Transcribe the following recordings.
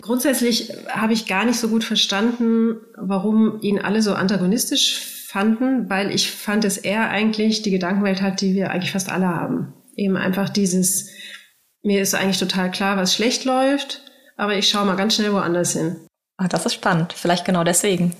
Grundsätzlich habe ich gar nicht so gut verstanden, warum ihn alle so antagonistisch fanden, weil ich fand, dass er eigentlich die Gedankenwelt hat, die wir eigentlich fast alle haben. Eben einfach dieses, mir ist eigentlich total klar, was schlecht läuft, aber ich schaue mal ganz schnell woanders hin. Ah, das ist spannend. Vielleicht genau deswegen.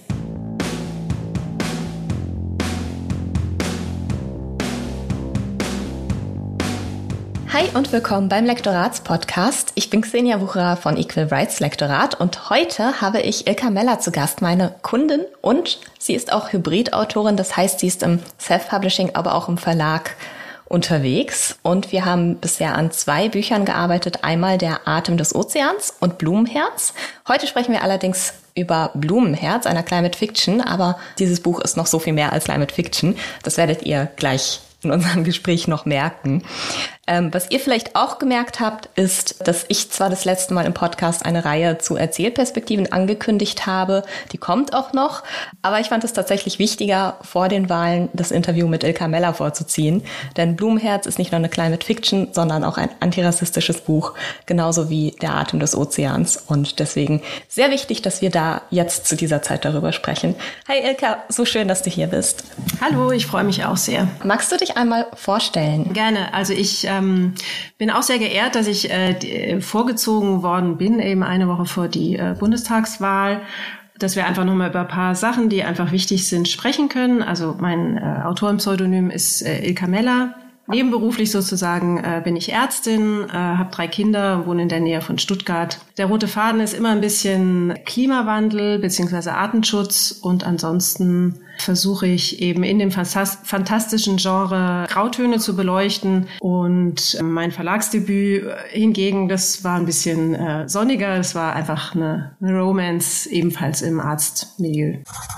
Hi und willkommen beim Lektoratspodcast. Ich bin Xenia Wucherer von Equal Rights Lektorat und heute habe ich Ilka Meller zu Gast, meine Kundin, und sie ist auch Hybridautorin, das heißt, sie ist im Self-Publishing, aber auch im Verlag unterwegs, und wir haben bisher an 2 Büchern gearbeitet, einmal Der Atem des Ozeans und Blumenherz. Heute sprechen wir allerdings über Blumenherz, einer Climate Fiction, aber dieses Buch ist noch so viel mehr als Climate Fiction, das werdet ihr gleich in unserem Gespräch noch merken. Was ihr vielleicht auch gemerkt habt, ist, dass ich zwar das letzte Mal im Podcast eine Reihe zu Erzählperspektiven angekündigt habe, die kommt auch noch, aber ich fand es tatsächlich wichtiger, vor den Wahlen das Interview mit Ilka Meller vorzuziehen, denn Blumenherz ist nicht nur eine Climate Fiction, sondern auch ein antirassistisches Buch, genauso wie Der Atem des Ozeans, und deswegen sehr wichtig, dass wir da jetzt zu dieser Zeit darüber sprechen. Hi Ilka, so schön, dass du hier bist. Hallo, ich freue mich auch sehr. Magst du dich einmal vorstellen? Gerne, also ich bin auch sehr geehrt, dass ich vorgezogen worden bin, eben eine Woche vor die Bundestagswahl, dass wir einfach nochmal über ein paar Sachen, die einfach wichtig sind, sprechen können. Also mein Autorenpseudonym ist Ilka Meller. Nebenberuflich sozusagen bin ich Ärztin, habe 3 Kinder, wohne in der Nähe von Stuttgart. Der rote Faden ist immer ein bisschen Klimawandel bzw. Artenschutz, und ansonsten versuche ich eben in dem fantastischen Genre Grautöne zu beleuchten. Und mein Verlagsdebüt hingegen, das war ein bisschen sonniger, das war einfach eine Romance, ebenfalls im Arztmilieu.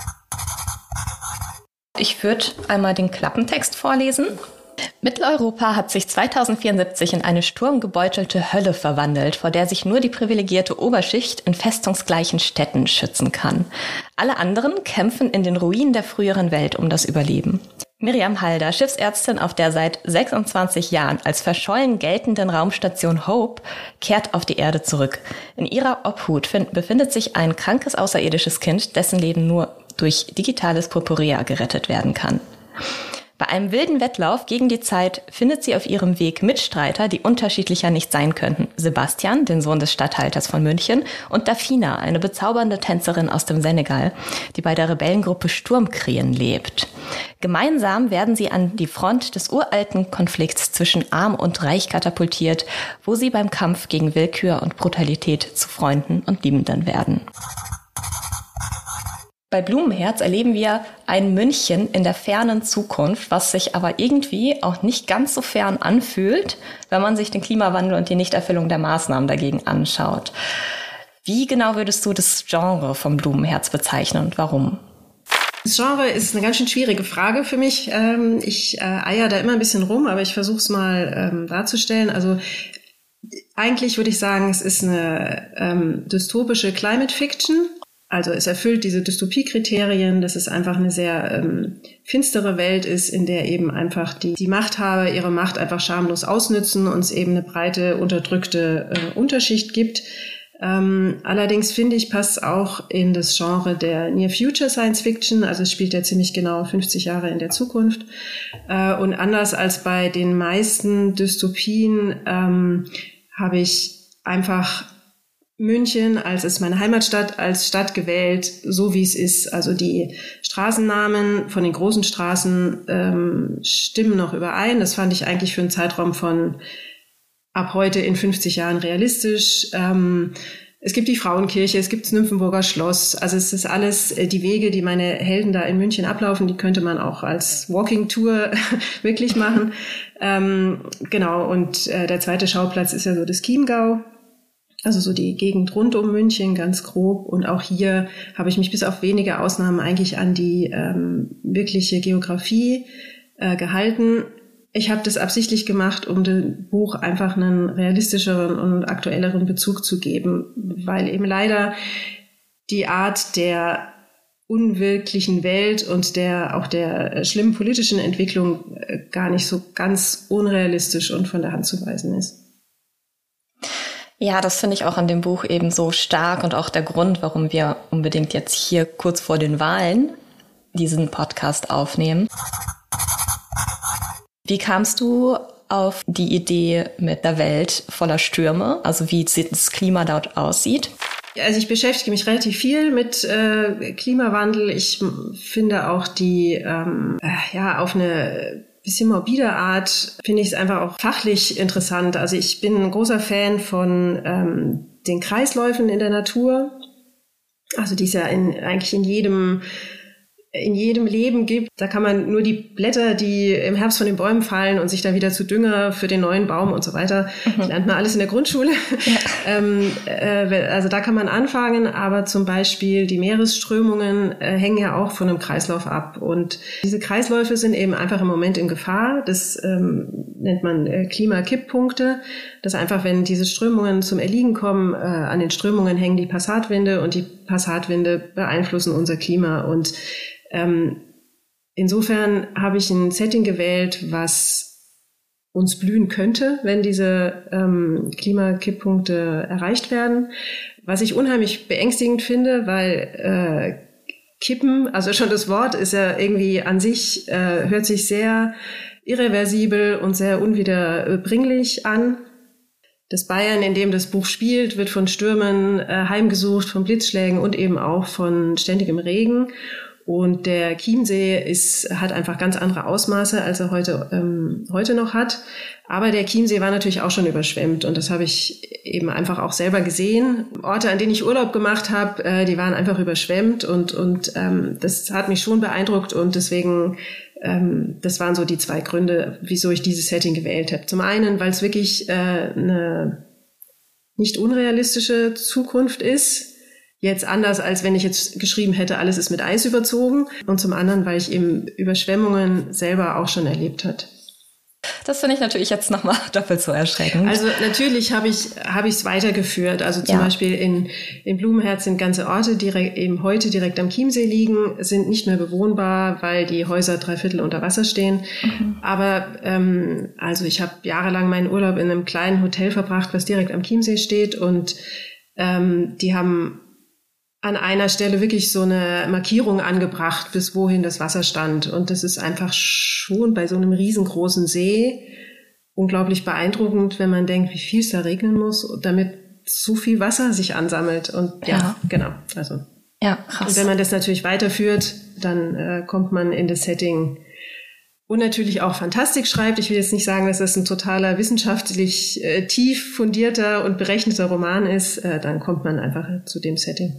Ich würde einmal den Klappentext vorlesen. Mitteleuropa hat sich 2074 in eine sturmgebeutelte Hölle verwandelt, vor der sich nur die privilegierte Oberschicht in festungsgleichen Städten schützen kann. Alle anderen kämpfen in den Ruinen der früheren Welt um das Überleben. Miriam Halder, Schiffsärztin auf der seit 26 Jahren als verschollen geltenden Raumstation Hope, kehrt auf die Erde zurück. In ihrer Obhut befindet sich ein krankes außerirdisches Kind, dessen Leben nur durch digitales Purpurea gerettet werden kann. Bei einem wilden Wettlauf gegen die Zeit findet sie auf ihrem Weg Mitstreiter, die unterschiedlicher nicht sein könnten. Sebastian, den Sohn des Statthalters von München, und Dafina, eine bezaubernde Tänzerin aus dem Senegal, die bei der Rebellengruppe Sturmkrähen lebt. Gemeinsam werden sie an die Front des uralten Konflikts zwischen Arm und Reich katapultiert, wo sie beim Kampf gegen Willkür und Brutalität zu Freunden und Liebenden werden. Bei Blumenherz erleben wir ein München in der fernen Zukunft, was sich aber irgendwie auch nicht ganz so fern anfühlt, wenn man sich den Klimawandel und die Nichterfüllung der Maßnahmen dagegen anschaut. Wie genau würdest du das Genre von Blumenherz bezeichnen und warum? Das Genre ist eine ganz schön schwierige Frage für mich. Ich eier da immer ein bisschen rum, aber ich versuche es mal darzustellen. Also eigentlich würde ich sagen, es ist eine dystopische Climate Fiction. Also es erfüllt diese Dystopiekriterien, dass es einfach eine sehr finstere Welt ist, in der eben einfach die Machthaber ihre Macht einfach schamlos ausnützen und es eben eine breite, unterdrückte Unterschicht gibt. Allerdings finde ich, passt auch in das Genre der Near Future Science Fiction, also es spielt ja ziemlich genau 50 Jahre in der Zukunft. Und anders als bei den meisten Dystopien habe ich einfach München als meine Heimatstadt, als Stadt gewählt, so wie es ist. Also die Straßennamen von den großen Straßen stimmen noch überein. Das fand ich eigentlich für einen Zeitraum von ab heute in 50 Jahren realistisch. Es gibt die Frauenkirche, es gibt das Nymphenburger Schloss. Also es ist alles, die Wege, die meine Helden da in München ablaufen, die könnte man auch als Walking Tour wirklich machen. Genau, und der zweite Schauplatz ist ja so das Chiemgau. Also so die Gegend rund um München, ganz grob. Und auch hier habe ich mich bis auf wenige Ausnahmen eigentlich an die wirkliche Geografie gehalten. Ich habe das absichtlich gemacht, um dem Buch einfach einen realistischeren und aktuelleren Bezug zu geben, weil eben leider die Art der unwirklichen Welt und auch der schlimmen politischen Entwicklung gar nicht so ganz unrealistisch und von der Hand zu weisen ist. Ja, das finde ich auch an dem Buch eben so stark und auch der Grund, warum wir unbedingt jetzt hier kurz vor den Wahlen diesen Podcast aufnehmen. Wie kamst du auf die Idee mit der Welt voller Stürme? Also wie das Klima dort aussieht? Also ich beschäftige mich relativ viel mit Klimawandel. Ich finde auch die auf eine bisschen morbide Art finde ich es einfach auch fachlich interessant. Also ich bin ein großer Fan von den Kreisläufen in der Natur. Also die es ja eigentlich in jedem Leben gibt. Da kann man nur die Blätter, die im Herbst von den Bäumen fallen und sich dann wieder zu Dünger für den neuen Baum und so weiter, das lernt man alles in der Grundschule. Ja. Also da kann man anfangen, aber zum Beispiel die Meeresströmungen hängen ja auch von einem Kreislauf ab. Und diese Kreisläufe sind eben einfach im Moment in Gefahr. Das nennt man Klimakipppunkte. Das ist einfach, wenn diese Strömungen zum Erliegen kommen, an den Strömungen hängen die Passatwinde und die Passatwinde beeinflussen unser Klima. Und insofern habe ich ein Setting gewählt, was uns blühen könnte, wenn diese Klimakipppunkte erreicht werden. Was ich unheimlich beängstigend finde, weil Kippen, also schon das Wort ist ja irgendwie an sich, hört sich sehr irreversibel und sehr unwiederbringlich an. Das Bayern, in dem das Buch spielt, wird von Stürmen heimgesucht, von Blitzschlägen und eben auch von ständigem Regen. Und der Chiemsee hat einfach ganz andere Ausmaße, als er heute noch hat. Aber der Chiemsee war natürlich auch schon überschwemmt und das habe ich eben einfach auch selber gesehen. Orte, an denen ich Urlaub gemacht habe, die waren einfach überschwemmt und das hat mich schon beeindruckt und deswegen, das waren so die zwei Gründe, wieso ich dieses Setting gewählt habe. Zum einen, weil es wirklich eine nicht unrealistische Zukunft ist. Jetzt anders, als wenn ich jetzt geschrieben hätte, alles ist mit Eis überzogen. Und zum anderen, weil ich eben Überschwemmungen selber auch schon erlebt habe. Das finde ich natürlich jetzt nochmal doppelt so erschreckend. Also natürlich habe ich es weitergeführt. Also zum Beispiel in Blumenherz sind ganze Orte, die eben heute direkt am Chiemsee liegen, sind nicht mehr bewohnbar, weil die Häuser 3/4 unter Wasser stehen. Mhm. Aber also ich habe jahrelang meinen Urlaub in einem kleinen Hotel verbracht, was direkt am Chiemsee steht. Und die haben an einer Stelle wirklich so eine Markierung angebracht, bis wohin das Wasser stand. Und das ist einfach schon bei so einem riesengroßen See unglaublich beeindruckend, wenn man denkt, wie viel es da regnen muss, damit so viel Wasser sich ansammelt. Und ja genau. Also krass. Und wenn man das natürlich weiterführt, dann kommt man in das Setting und natürlich auch Fantastik schreibt. Ich will jetzt nicht sagen, dass das ein totaler wissenschaftlich tief fundierter und berechneter Roman ist. Dann kommt man einfach zu dem Setting.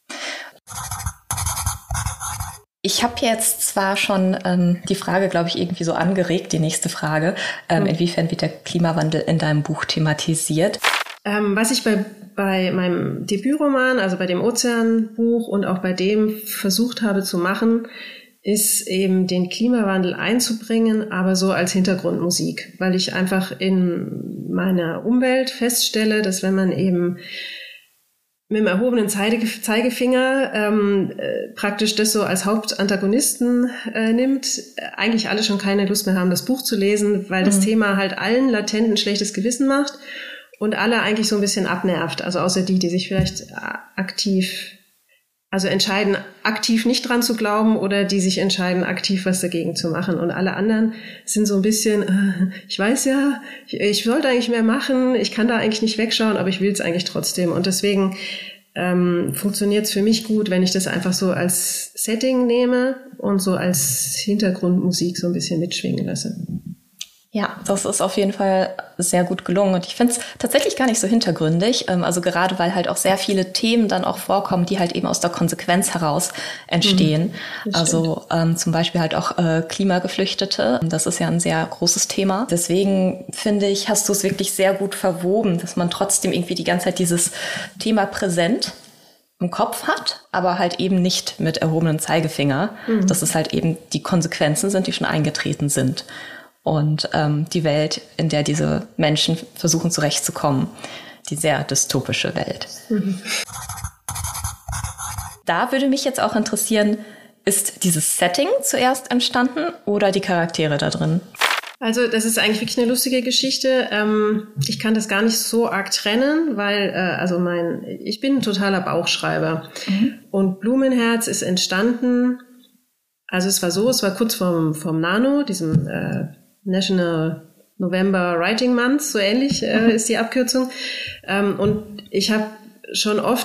Ich habe jetzt zwar schon die Frage, glaube ich, irgendwie so angeregt, die nächste Frage. Inwiefern wird der Klimawandel in deinem Buch thematisiert? Was ich bei meinem Debütroman, also bei dem Ozeanbuch und auch bei dem versucht habe zu machen, ist eben den Klimawandel einzubringen, aber so als Hintergrundmusik, weil ich einfach in meiner Umwelt feststelle, dass wenn man eben mit dem erhobenen Zeigefinger praktisch das so als Hauptantagonisten nimmt, eigentlich alle schon keine Lust mehr haben, das Buch zu lesen, weil das Thema halt allen latent ein schlechtes Gewissen macht und alle eigentlich so ein bisschen abnervt. Also außer die sich vielleicht entscheiden, aktiv nicht dran zu glauben oder die sich entscheiden, aktiv was dagegen zu machen. Und alle anderen sind so ein bisschen, ich weiß ja, ich sollte eigentlich mehr machen, ich kann da eigentlich nicht wegschauen, aber ich will es eigentlich trotzdem. Und deswegen funktioniert es für mich gut, wenn ich das einfach so als Setting nehme und so als Hintergrundmusik so ein bisschen mitschwingen lasse. Ja, das ist auf jeden Fall sehr gut gelungen und ich finde es tatsächlich gar nicht so hintergründig, also gerade weil halt auch sehr viele Themen dann auch vorkommen, die halt eben aus der Konsequenz heraus entstehen. Also zum Beispiel halt auch Klimageflüchtete, das ist ja ein sehr großes Thema. Deswegen finde ich, hast du es wirklich sehr gut verwoben, dass man trotzdem irgendwie die ganze Zeit dieses Thema präsent im Kopf hat, aber halt eben nicht mit erhobenem Zeigefinger, dass es halt eben die Konsequenzen sind, die schon eingetreten sind. Und die Welt, in der diese Menschen versuchen zurechtzukommen, die sehr dystopische Welt. Da würde mich jetzt auch interessieren, ist dieses Setting zuerst entstanden oder die Charaktere da drin? Also das ist eigentlich wirklich eine lustige Geschichte. Ich kann das gar nicht so arg trennen, weil ich bin ein totaler Bauchschreiber. Und Blumenherz ist entstanden, also es war kurz vorm NaNo, diesem National November Writing Month, so ähnlich ist die Abkürzung. Und ich habe schon oft,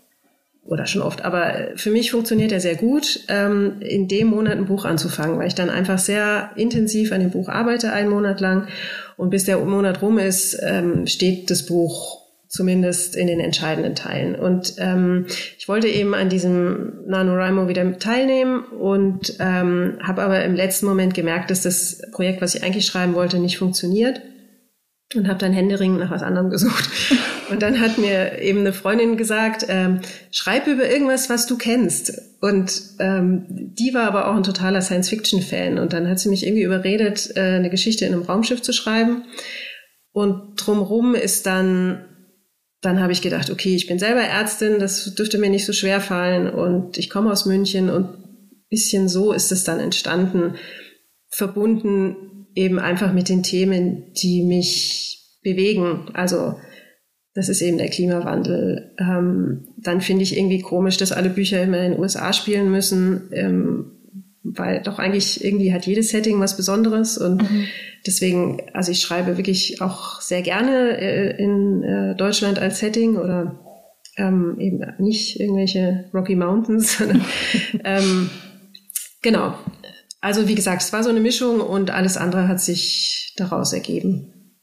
aber für mich funktioniert er sehr gut, in dem Monat ein Buch anzufangen, weil ich dann einfach sehr intensiv an dem Buch arbeite, einen Monat lang. Und bis der Monat rum ist, steht das Buch zumindest in den entscheidenden Teilen. Und ich wollte eben an diesem NaNoWriMo wieder teilnehmen und habe aber im letzten Moment gemerkt, dass das Projekt, was ich eigentlich schreiben wollte, nicht funktioniert. Und habe dann händeringend nach was anderem gesucht. Und dann hat mir eben eine Freundin gesagt, schreib über irgendwas, was du kennst. Und die war aber auch ein totaler Science-Fiction-Fan. Und dann hat sie mich irgendwie überredet, eine Geschichte in einem Raumschiff zu schreiben. Und drumherum ist dann habe ich gedacht, okay, ich bin selber Ärztin, das dürfte mir nicht so schwer fallen. Und ich komme aus München und ein bisschen so ist es dann entstanden, verbunden eben einfach mit den Themen, die mich bewegen. Also das ist eben der Klimawandel. Dann finde ich irgendwie komisch, dass alle Bücher immer in den USA spielen müssen, weil doch eigentlich irgendwie hat jedes Setting was Besonderes. Und deswegen, also ich schreibe wirklich auch sehr gerne in Deutschland als Setting oder eben nicht irgendwelche Rocky Mountains, sondern genau. Also wie gesagt, es war so eine Mischung und alles andere hat sich daraus ergeben.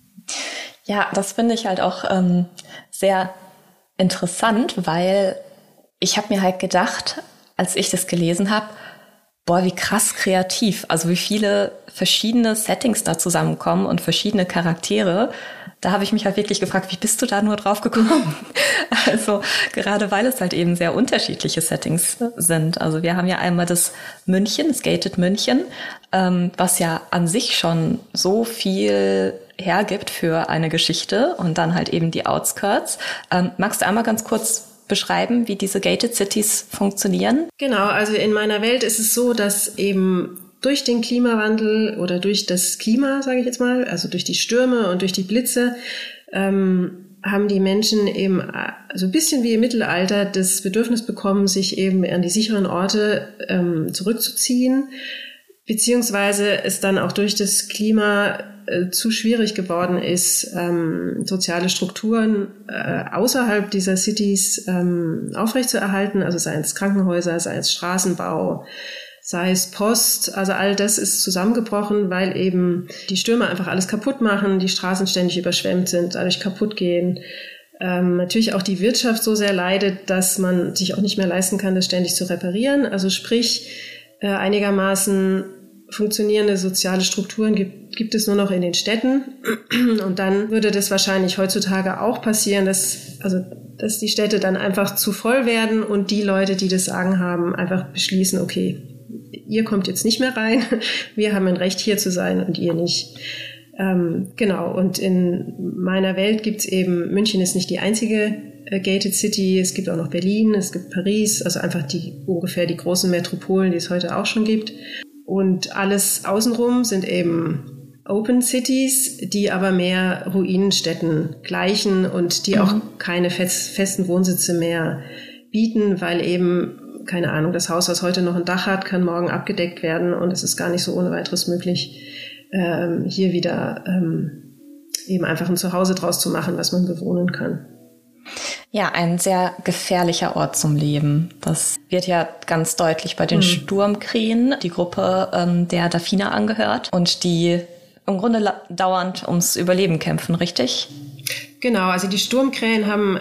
Ja, das finde ich halt auch sehr interessant, weil ich habe mir halt gedacht, als ich das gelesen habe, boah, wie krass kreativ, also wie viele verschiedene Settings da zusammenkommen und verschiedene Charaktere. Da habe ich mich halt wirklich gefragt, wie bist du da nur drauf gekommen? Also gerade weil es halt eben sehr unterschiedliche Settings sind. Also wir haben ja einmal das Gated München, was ja an sich schon so viel hergibt für eine Geschichte und dann halt eben die Outskirts. Magst du einmal ganz kurz beschreiben, wie diese Gated Cities funktionieren? Genau, also in meiner Welt ist es so, dass eben durch den Klimawandel oder durch das Klima, sage ich jetzt mal, also durch die Stürme und durch die Blitze, haben die Menschen eben so ein bisschen wie im Mittelalter das Bedürfnis bekommen, sich eben an die sicheren Orte zurückzuziehen, beziehungsweise es dann auch durch das Klima zu schwierig geworden ist, soziale Strukturen außerhalb dieser Cities aufrechtzuerhalten, also sei es Krankenhäuser, sei es Straßenbau, sei es Post, also all das ist zusammengebrochen, weil eben die Stürme einfach alles kaputt machen, die Straßen ständig überschwemmt sind, dadurch kaputt gehen. Natürlich auch die Wirtschaft so sehr leidet, dass man sich auch nicht mehr leisten kann, das ständig zu reparieren. Also sprich, einigermaßen funktionierende soziale Strukturen gibt es nur noch in den Städten. Und dann würde das wahrscheinlich heutzutage auch passieren, dass die Städte dann einfach zu voll werden und die Leute, die das Sagen haben, einfach beschließen, okay, ihr kommt jetzt nicht mehr rein, wir haben ein Recht hier zu sein und ihr nicht. Genau, und in meiner Welt gibt's eben, München ist nicht die einzige Gated City, es gibt auch noch Berlin, es gibt Paris, also einfach ungefähr die großen Metropolen, die es heute auch schon gibt. Und alles außenrum sind eben Open Cities, die aber mehr Ruinenstädten gleichen und die auch keine festen Wohnsitze mehr bieten, weil eben, keine Ahnung, das Haus, was heute noch ein Dach hat, kann morgen abgedeckt werden und es ist gar nicht so ohne weiteres möglich, hier wieder eben einfach ein Zuhause draus zu machen, was man bewohnen kann. Ja, ein sehr gefährlicher Ort zum Leben. Das wird ja ganz deutlich bei den Sturmkrähen, die Gruppe, der Dafina angehört und die im Grunde dauernd ums Überleben kämpfen, richtig? Genau, also die Sturmkrähen haben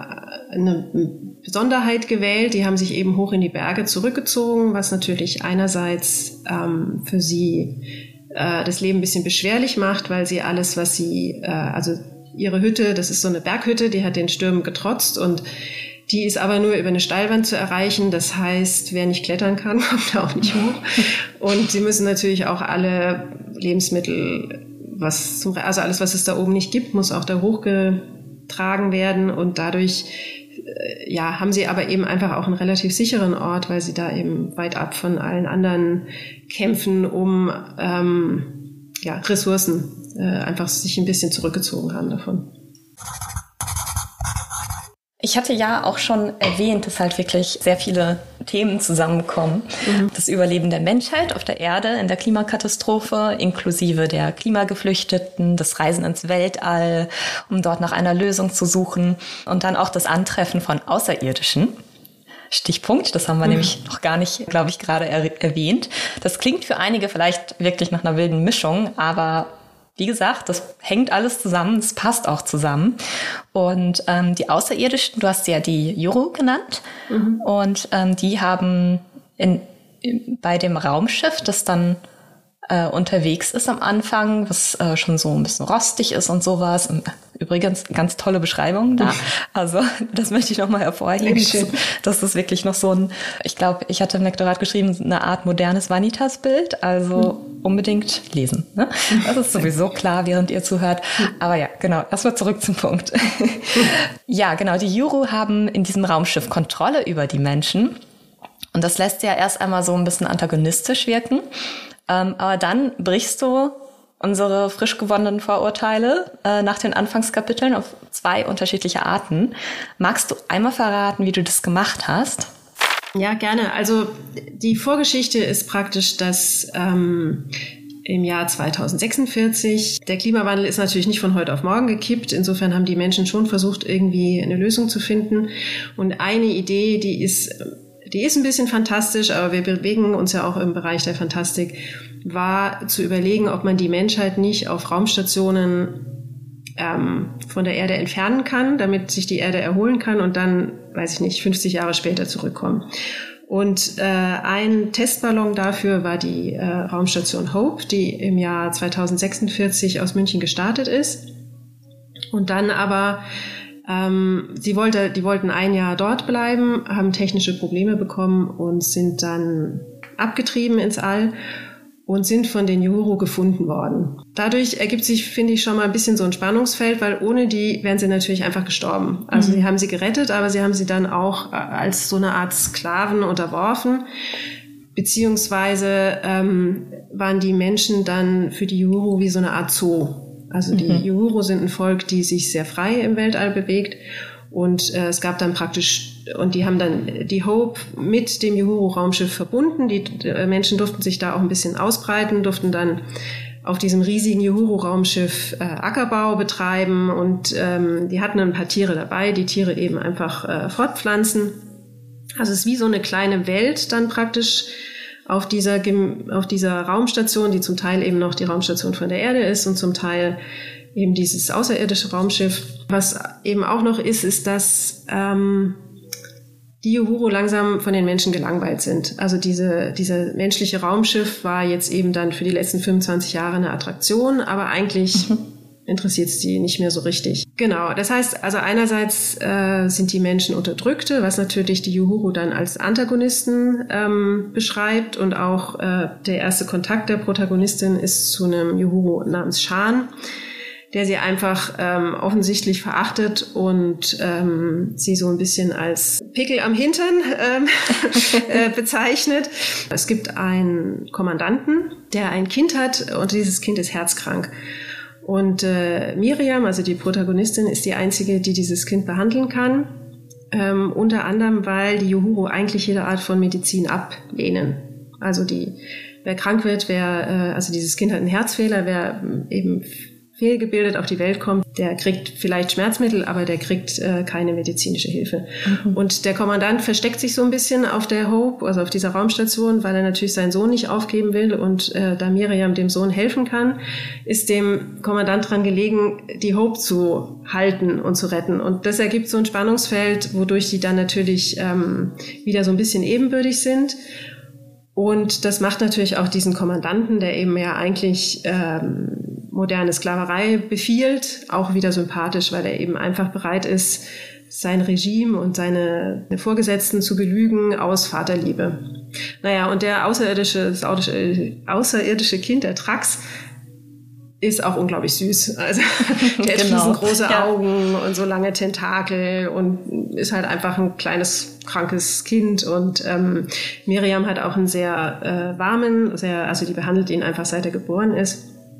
eine Besonderheit gewählt. Die haben sich eben hoch in die Berge zurückgezogen, was natürlich einerseits für sie das Leben ein bisschen beschwerlich macht, weil sie alles, was sie, also ihre Hütte, das ist so eine Berghütte, die hat den Stürmen getrotzt und die ist aber nur über eine Steilwand zu erreichen. Das heißt, wer nicht klettern kann, kommt da auch nicht hoch. Und sie müssen natürlich auch alle Lebensmittel, also alles, was es da oben nicht gibt, muss auch da hochgetragen werden. Und dadurch, haben sie aber eben einfach auch einen relativ sicheren Ort, weil sie da eben weit ab von allen anderen kämpfen, um Ressourcen einfach sich ein bisschen zurückgezogen haben davon. Ich hatte ja auch schon erwähnt, dass halt wirklich sehr viele Themen zusammenkommen. Das Überleben der Menschheit auf der Erde in der Klimakatastrophe, inklusive der Klimageflüchteten, das Reisen ins Weltall, um dort nach einer Lösung zu suchen und dann auch das Antreffen von Außerirdischen. Stichpunkt, das haben wir nämlich noch gar nicht, glaube ich, gerade erwähnt. Das klingt für einige vielleicht wirklich nach einer wilden Mischung, aber wie gesagt, das hängt alles zusammen, es passt auch zusammen. Und die Außerirdischen, du hast ja die Yuru genannt, und die haben bei dem Raumschiff, das dann unterwegs ist am Anfang, was schon so ein bisschen rostig ist und sowas. Übrigens, ganz tolle Beschreibung da. Also das möchte ich nochmal hervorheben, dass das wirklich noch so ein, ich glaube, ich hatte im Lektorat geschrieben, eine Art modernes Vanitas-Bild. Also unbedingt lesen. Ne? Das ist sowieso klar, während ihr zuhört. Aber ja, genau, erstmal zurück zum Punkt. Ja, genau, die Yuru haben in diesem Raumschiff Kontrolle über die Menschen. Und das lässt ja erst einmal so ein bisschen antagonistisch wirken. Aber dann brichst du unsere frisch gewonnenen Vorurteile nach den Anfangskapiteln auf 2 unterschiedliche Arten. Magst du einmal verraten, wie du das gemacht hast? Ja, gerne. Also die Vorgeschichte ist praktisch, dass im Jahr 2046, der Klimawandel ist natürlich nicht von heute auf morgen gekippt. Insofern haben die Menschen schon versucht, irgendwie eine Lösung zu finden. Und eine Idee, die ist ein bisschen fantastisch, aber wir bewegen uns ja auch im Bereich der Fantastik, war zu überlegen, ob man die Menschheit nicht auf Raumstationen von der Erde entfernen kann, damit sich die Erde erholen kann und dann, 50 Jahre später zurückkommen. Und ein Testballon dafür war die Raumstation Hope, die im Jahr 2046 aus München gestartet ist. Und dann aber die wollten ein Jahr dort bleiben, haben technische Probleme bekommen und sind dann abgetrieben ins All und sind von den Yuru gefunden worden. Dadurch ergibt sich, finde ich, schon mal ein bisschen so ein Spannungsfeld, weil ohne die wären sie natürlich einfach gestorben. Also sie haben sie gerettet, aber sie haben sie dann auch als so eine Art Sklaven unterworfen. Beziehungsweise waren die Menschen dann für die Yuru wie so eine Art Zoo. Also die Yuru sind ein Volk, die sich sehr frei im Weltall bewegt. Und es gab dann praktisch, und die haben dann die Hope mit dem Yuru-Raumschiff verbunden. Die Menschen durften sich da auch ein bisschen ausbreiten, durften dann auf diesem riesigen Yuru-Raumschiff Ackerbau betreiben. Und die hatten ein paar Tiere dabei, die Tiere eben einfach fortpflanzen. Also es ist wie so eine kleine Welt dann praktisch auf dieser Raumstation, die zum Teil eben noch die Raumstation von der Erde ist und zum Teil eben dieses außerirdische Raumschiff. Was eben auch noch ist, dass die Yuru langsam von den Menschen gelangweilt sind. Also dieser menschliche Raumschiff war jetzt eben dann für die letzten 25 Jahre eine Attraktion, aber eigentlich interessiert es die nicht mehr so richtig. Genau, das heißt, also einerseits sind die Menschen Unterdrückte, was natürlich die Yuru dann als Antagonisten beschreibt, und auch der erste Kontakt der Protagonistin ist zu einem Yuru namens Shan, der sie einfach offensichtlich verachtet und sie so ein bisschen als Pickel am Hintern bezeichnet. Es gibt einen Kommandanten, der ein Kind hat, und dieses Kind ist herzkrank. Und Miriam, also die Protagonistin, ist die einzige, die dieses Kind behandeln kann. Unter anderem, weil die Yuru eigentlich jede Art von Medizin ablehnen. Also wer krank wird, also dieses Kind hat einen Herzfehler, wer eben fehlgebildet auf die Welt kommt, der kriegt vielleicht Schmerzmittel, aber der kriegt keine medizinische Hilfe. Und der Kommandant versteckt sich so ein bisschen auf der Hope, also auf dieser Raumstation, weil er natürlich seinen Sohn nicht aufgeben will, und da Miriam dem Sohn helfen kann, ist dem Kommandant dran gelegen, die Hope zu halten und zu retten. Und das ergibt so ein Spannungsfeld, wodurch die dann natürlich wieder so ein bisschen ebenbürtig sind. Und das macht natürlich auch diesen Kommandanten, der eben ja eigentlich moderne Sklaverei befiehlt, auch wieder sympathisch, weil er eben einfach bereit ist, sein Regime und seine Vorgesetzten zu belügen aus Vaterliebe. Naja, und das außerirdische Kind, der Trax, ist auch unglaublich süß. Also der hat riesengroße Augen und so lange Tentakel und ist halt einfach ein kleines, krankes Kind. Und Miriam hat auch einen sehr warmen, also die behandelt ihn einfach, seit er geboren ist.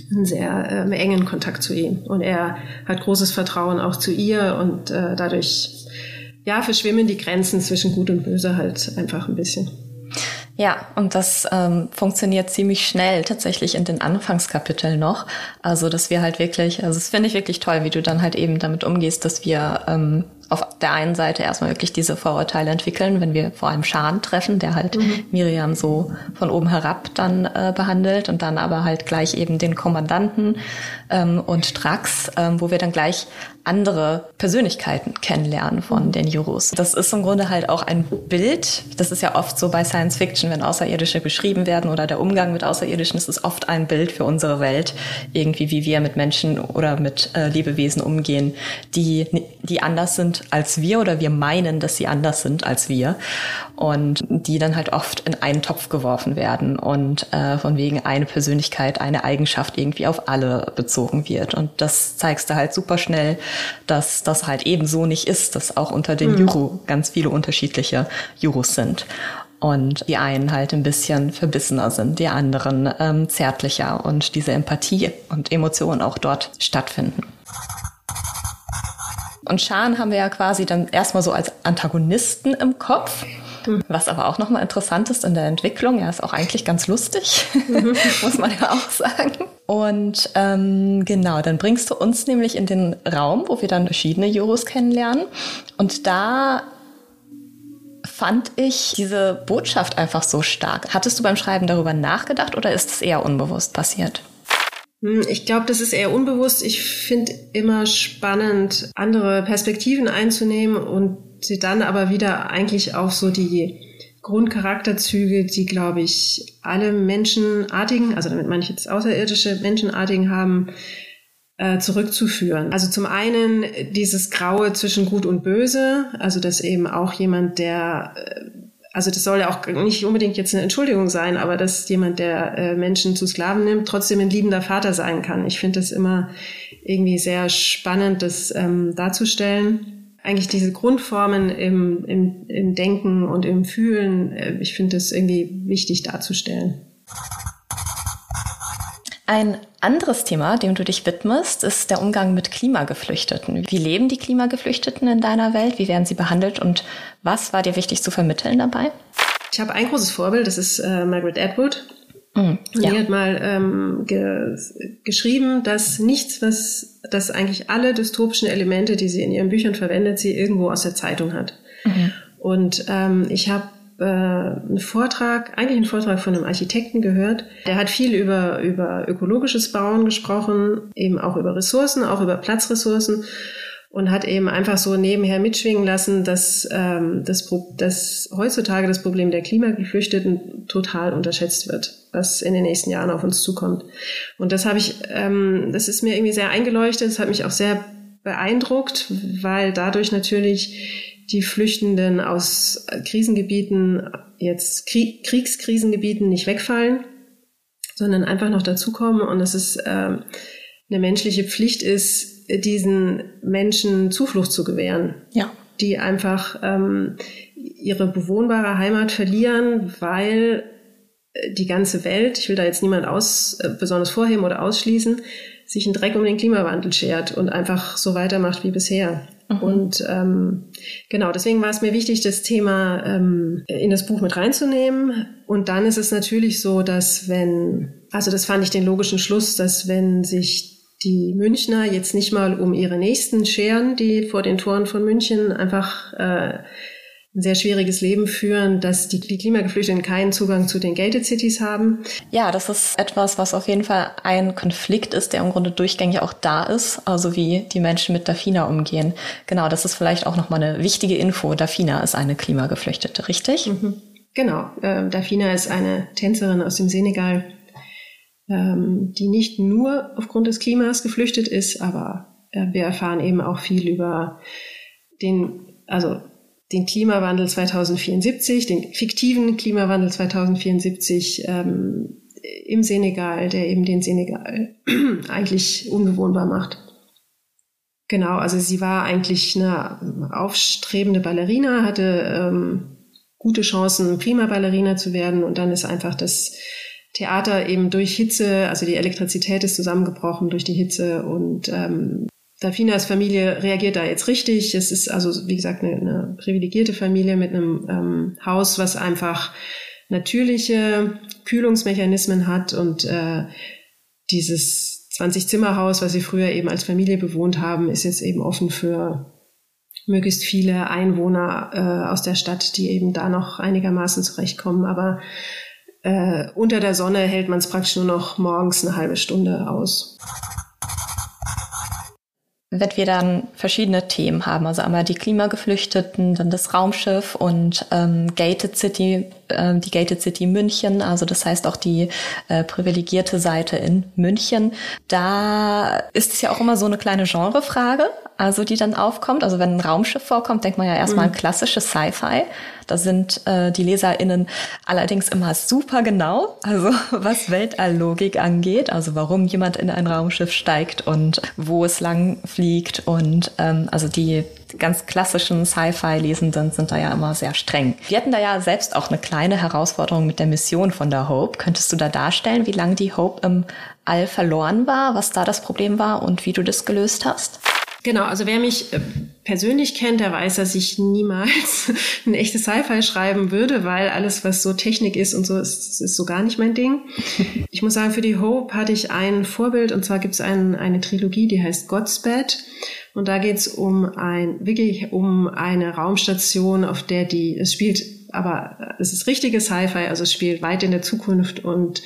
einen sehr engen Kontakt zu ihm. Und er hat großes Vertrauen auch zu ihr und dadurch verschwimmen die Grenzen zwischen Gut und Böse halt einfach ein bisschen. Ja, und das funktioniert ziemlich schnell tatsächlich in den Anfangskapiteln noch. Also, dass wir halt wirklich, also das finde ich wirklich toll, wie du dann halt eben damit umgehst, dass wir auf der einen Seite erstmal wirklich diese Vorurteile entwickeln, wenn wir vor allem Schan treffen, der halt Miriam so von oben herab dann behandelt und dann aber halt gleich eben den Kommandanten und Drax, wo wir dann gleich andere Persönlichkeiten kennenlernen von den Jurus. Das ist im Grunde halt auch ein Bild, das ist ja oft so bei Science Fiction, wenn Außerirdische beschrieben werden oder der Umgang mit Außerirdischen, das ist oft ein Bild für unsere Welt, irgendwie wie wir mit Menschen oder mit Lebewesen umgehen, die anders sind als wir oder wir meinen, dass sie anders sind als wir und die dann halt oft in einen Topf geworfen werden und von wegen eine Persönlichkeit, eine Eigenschaft irgendwie auf alle bezogen wird. Und das zeigst du halt super schnell, dass das halt eben so nicht ist, dass auch unter den Juru ganz viele unterschiedliche Jurus sind. Und die einen halt ein bisschen verbissener sind, die anderen zärtlicher und diese Empathie und Emotionen auch dort stattfinden. Und Schan haben wir ja quasi dann erstmal so als Antagonisten im Kopf, was aber auch nochmal interessant ist in der Entwicklung. Er ist auch eigentlich ganz lustig, muss man ja auch sagen. Und genau, dann bringst du uns nämlich in den Raum, wo wir dann verschiedene Jurus kennenlernen. Und da fand ich diese Botschaft einfach so stark. Hattest du beim Schreiben darüber nachgedacht oder ist es eher unbewusst passiert? Ich glaube, das ist eher unbewusst. Ich finde immer spannend, andere Perspektiven einzunehmen und sie dann aber wieder eigentlich auf so die Grundcharakterzüge, die, glaube ich, alle Menschenartigen, also damit meine ich jetzt außerirdische Menschenartigen haben, zurückzuführen. Also zum einen dieses Graue zwischen Gut und Böse, also dass eben auch jemand, der also das soll ja auch nicht unbedingt jetzt eine Entschuldigung sein, aber dass jemand, der Menschen zu Sklaven nimmt, trotzdem ein liebender Vater sein kann. Ich finde das immer irgendwie sehr spannend, das darzustellen. Eigentlich diese Grundformen im Denken und im Fühlen, ich finde das irgendwie wichtig darzustellen. Ein anderes Thema, dem du dich widmest, ist der Umgang mit Klimageflüchteten. Wie leben die Klimageflüchteten in deiner Welt? Wie werden sie behandelt? Und was war dir wichtig zu vermitteln dabei? Ich habe ein großes Vorbild, das ist Margaret Atwood. Und die hat mal geschrieben, dass dass eigentlich alle dystopischen Elemente, die sie in ihren Büchern verwendet, sie irgendwo aus der Zeitung hat. Und ich habe einen Vortrag von einem Architekten gehört. Der hat viel über ökologisches Bauen gesprochen, eben auch über Ressourcen, auch über Platzressourcen und hat eben einfach so nebenher mitschwingen lassen, dass heutzutage das Problem der Klimageflüchteten total unterschätzt wird, was in den nächsten Jahren auf uns zukommt. Und das das ist mir irgendwie sehr eingeleuchtet, das hat mich auch sehr beeindruckt, weil dadurch natürlich die Flüchtenden aus Krisengebieten, jetzt Kriegskrisengebieten nicht wegfallen, sondern einfach noch dazukommen und dass es eine menschliche Pflicht ist, diesen Menschen Zuflucht zu gewähren, die einfach ihre bewohnbare Heimat verlieren, weil die ganze Welt, ich will da jetzt niemand besonders vorheben oder ausschließen, sich einen Dreck um den Klimawandel schert und einfach so weitermacht wie bisher. Und genau, deswegen war es mir wichtig, das Thema in das Buch mit reinzunehmen. Und dann ist es natürlich so, dass das fand ich den logischen Schluss, dass wenn sich die Münchner jetzt nicht mal um ihre Nächsten scheren, die vor den Toren von München einfach ein sehr schwieriges Leben führen, dass die Klimageflüchteten keinen Zugang zu den Gated Cities haben. Ja, das ist etwas, was auf jeden Fall ein Konflikt ist, der im Grunde durchgängig auch da ist, also wie die Menschen mit Dafina umgehen. Genau, das ist vielleicht auch nochmal eine wichtige Info. Dafina ist eine Klimageflüchtete, richtig? Genau, Dafina ist eine Tänzerin aus dem Senegal, die nicht nur aufgrund des Klimas geflüchtet ist, aber wir erfahren eben auch viel über den Klimawandel 2074, den fiktiven Klimawandel 2074 im Senegal, der eben den Senegal eigentlich unbewohnbar macht. Genau, also sie war eigentlich eine aufstrebende Ballerina, hatte gute Chancen, Prima-Ballerina zu werden und dann ist einfach Theater eben durch Hitze, also die Elektrizität ist zusammengebrochen durch die Hitze und Dafinas Familie reagiert da jetzt richtig. Es ist also, wie gesagt, eine privilegierte Familie mit einem Haus, was einfach natürliche Kühlungsmechanismen hat und dieses 20-Zimmer-Haus, was sie früher eben als Familie bewohnt haben, ist jetzt eben offen für möglichst viele Einwohner aus der Stadt, die eben da noch einigermaßen zurechtkommen. Aber unter der Sonne hält man es praktisch nur noch morgens eine halbe Stunde aus. Wenn wir dann verschiedene Themen haben, also einmal die Klimageflüchteten, dann das Raumschiff und Gated City, die Gated City München, also das heißt auch die privilegierte Seite in München, da ist es ja auch immer so eine kleine Genrefrage, also die dann aufkommt. Also wenn ein Raumschiff vorkommt, denkt man ja erstmal an klassisches Sci-Fi. Da sind die LeserInnen allerdings immer super genau, also was Weltalllogik angeht, also warum jemand in ein Raumschiff steigt und wo es lang fliegt und also die ganz klassischen Sci-Fi-Lesenden sind da ja immer sehr streng. Wir hatten da ja selbst auch eine kleine Herausforderung mit der Mission von der Hope. Könntest du da darstellen, wie lange die Hope im All verloren war, was da das Problem war und wie du das gelöst hast? Genau, also wer mich persönlich kennt, der weiß, dass ich niemals ein echtes Sci-Fi schreiben würde, weil alles, was so Technik ist und so, ist so gar nicht mein Ding. Ich muss sagen, für die Hope hatte ich ein Vorbild, und zwar gibt es eine Trilogie, die heißt Godspeed. Und da geht es wirklich um eine Raumstation, auf der es spielt, aber es ist richtiges Sci-Fi, also es spielt weit in der Zukunft und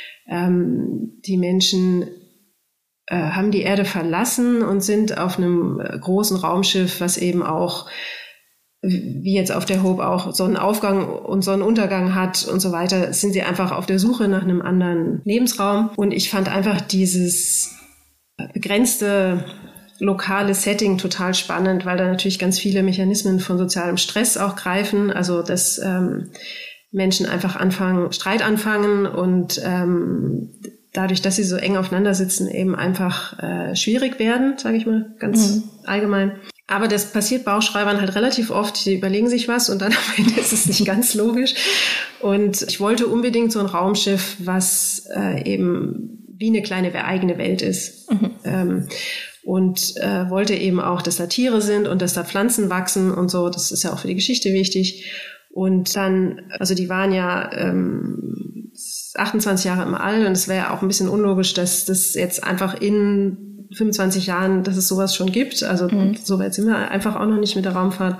die Menschen haben die Erde verlassen und sind auf einem großen Raumschiff, was eben auch, wie jetzt auf der Hope auch, Sonnenaufgang und Sonnenuntergang hat und so weiter, sind sie einfach auf der Suche nach einem anderen Lebensraum. Und ich fand einfach dieses begrenzte lokale Setting total spannend, weil da natürlich ganz viele Mechanismen von sozialem Stress auch greifen. Also dass Menschen einfach Streit anfangen und dadurch, dass sie so eng aufeinander sitzen, eben einfach schwierig werden, sage ich mal ganz allgemein. Aber das passiert Bauchschreibern halt relativ oft. Die überlegen sich was und dann am Ende ist es nicht ganz logisch. Und ich wollte unbedingt so ein Raumschiff, was eben wie eine kleine eigene Welt ist. Und wollte eben auch, dass da Tiere sind und dass da Pflanzen wachsen und so. Das ist ja auch für die Geschichte wichtig. Und dann, also die waren ja 28 Jahre im All und es wäre auch ein bisschen unlogisch, dass das jetzt einfach in 25 Jahren, dass es sowas schon gibt. Also so weit sind wir einfach auch noch nicht mit der Raumfahrt.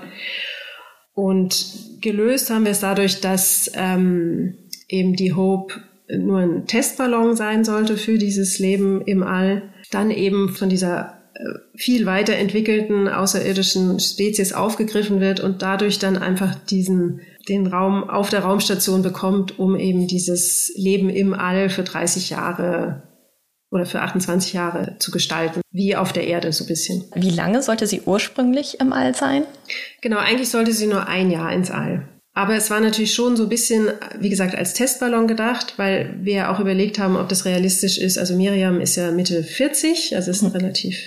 Und gelöst haben wir es dadurch, dass eben die Hope nur ein Testballon sein sollte für dieses Leben im All. Dann eben von dieser viel weiterentwickelten außerirdischen Spezies aufgegriffen wird und dadurch dann einfach den Raum auf der Raumstation bekommt, um eben dieses Leben im All für 30 Jahre oder für 28 Jahre zu gestalten, wie auf der Erde so ein bisschen. Wie lange sollte sie ursprünglich im All sein? Genau, eigentlich sollte sie nur 1 Jahr ins All. Aber es war natürlich schon so ein bisschen, wie gesagt, als Testballon gedacht, weil wir ja auch überlegt haben, ob das realistisch ist. Also Miriam ist ja Mitte 40, also ist eine relativ,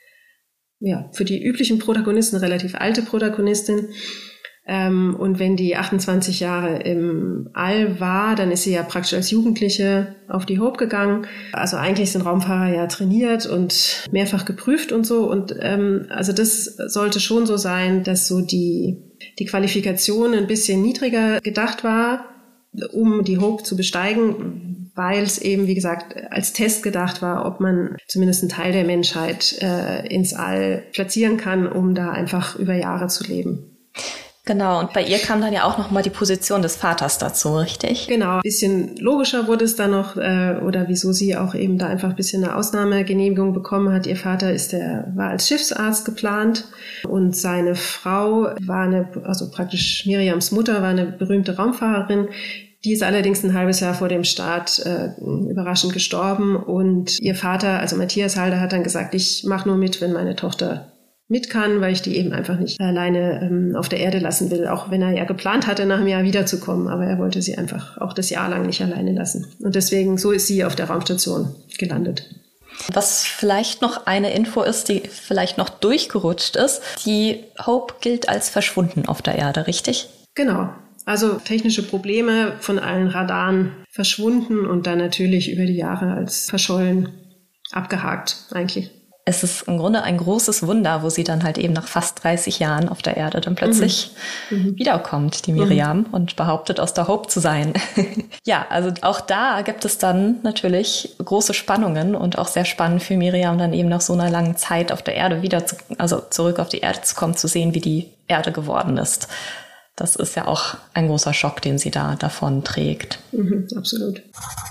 für die üblichen Protagonisten relativ alte Protagonistin. Und wenn die 28 Jahre im All war, dann ist sie ja praktisch als Jugendliche auf die Hope gegangen. Also eigentlich sind Raumfahrer ja trainiert und mehrfach geprüft und so. Und also das sollte schon so sein, dass so die Qualifikation ein bisschen niedriger gedacht war, um die Hope zu besteigen, weil es eben, wie gesagt, als Test gedacht war, ob man zumindest einen Teil der Menschheit ins All platzieren kann, um da einfach über Jahre zu leben. Genau, und bei ihr kam dann ja auch nochmal die Position des Vaters dazu, richtig? Genau, ein bisschen logischer wurde es dann noch, oder wieso sie auch eben da einfach ein bisschen eine Ausnahmegenehmigung bekommen hat. Ihr Vater war als Schiffsarzt geplant und seine Frau also praktisch Miriams Mutter war eine berühmte Raumfahrerin. Die ist allerdings ein halbes Jahr vor dem Start überraschend gestorben und ihr Vater, also Matthias Halder, hat dann gesagt, ich mache nur mit, wenn meine Tochter mit kann, weil ich die eben einfach nicht alleine auf der Erde lassen will, auch wenn er ja geplant hatte, nach einem Jahr wiederzukommen, aber er wollte sie einfach auch das Jahr lang nicht alleine lassen. Und deswegen, so ist sie auf der Raumstation gelandet. Was vielleicht noch eine Info ist, die vielleicht noch durchgerutscht ist, die Hope gilt als verschwunden auf der Erde, richtig? Genau. Also technische Probleme von allen Radaren verschwunden und dann natürlich über die Jahre als verschollen abgehakt eigentlich. Es ist im Grunde ein großes Wunder, wo sie dann halt eben nach fast 30 Jahren auf der Erde dann plötzlich wiederkommt, die Miriam, und behauptet, aus der Hope zu sein. Ja, also auch da gibt es dann natürlich große Spannungen und auch sehr spannend für Miriam, dann eben nach so einer langen Zeit auf der Erde zurück auf die Erde zu kommen, zu sehen, wie die Erde geworden ist. Das ist ja auch ein großer Schock, den sie da davon trägt. Absolut.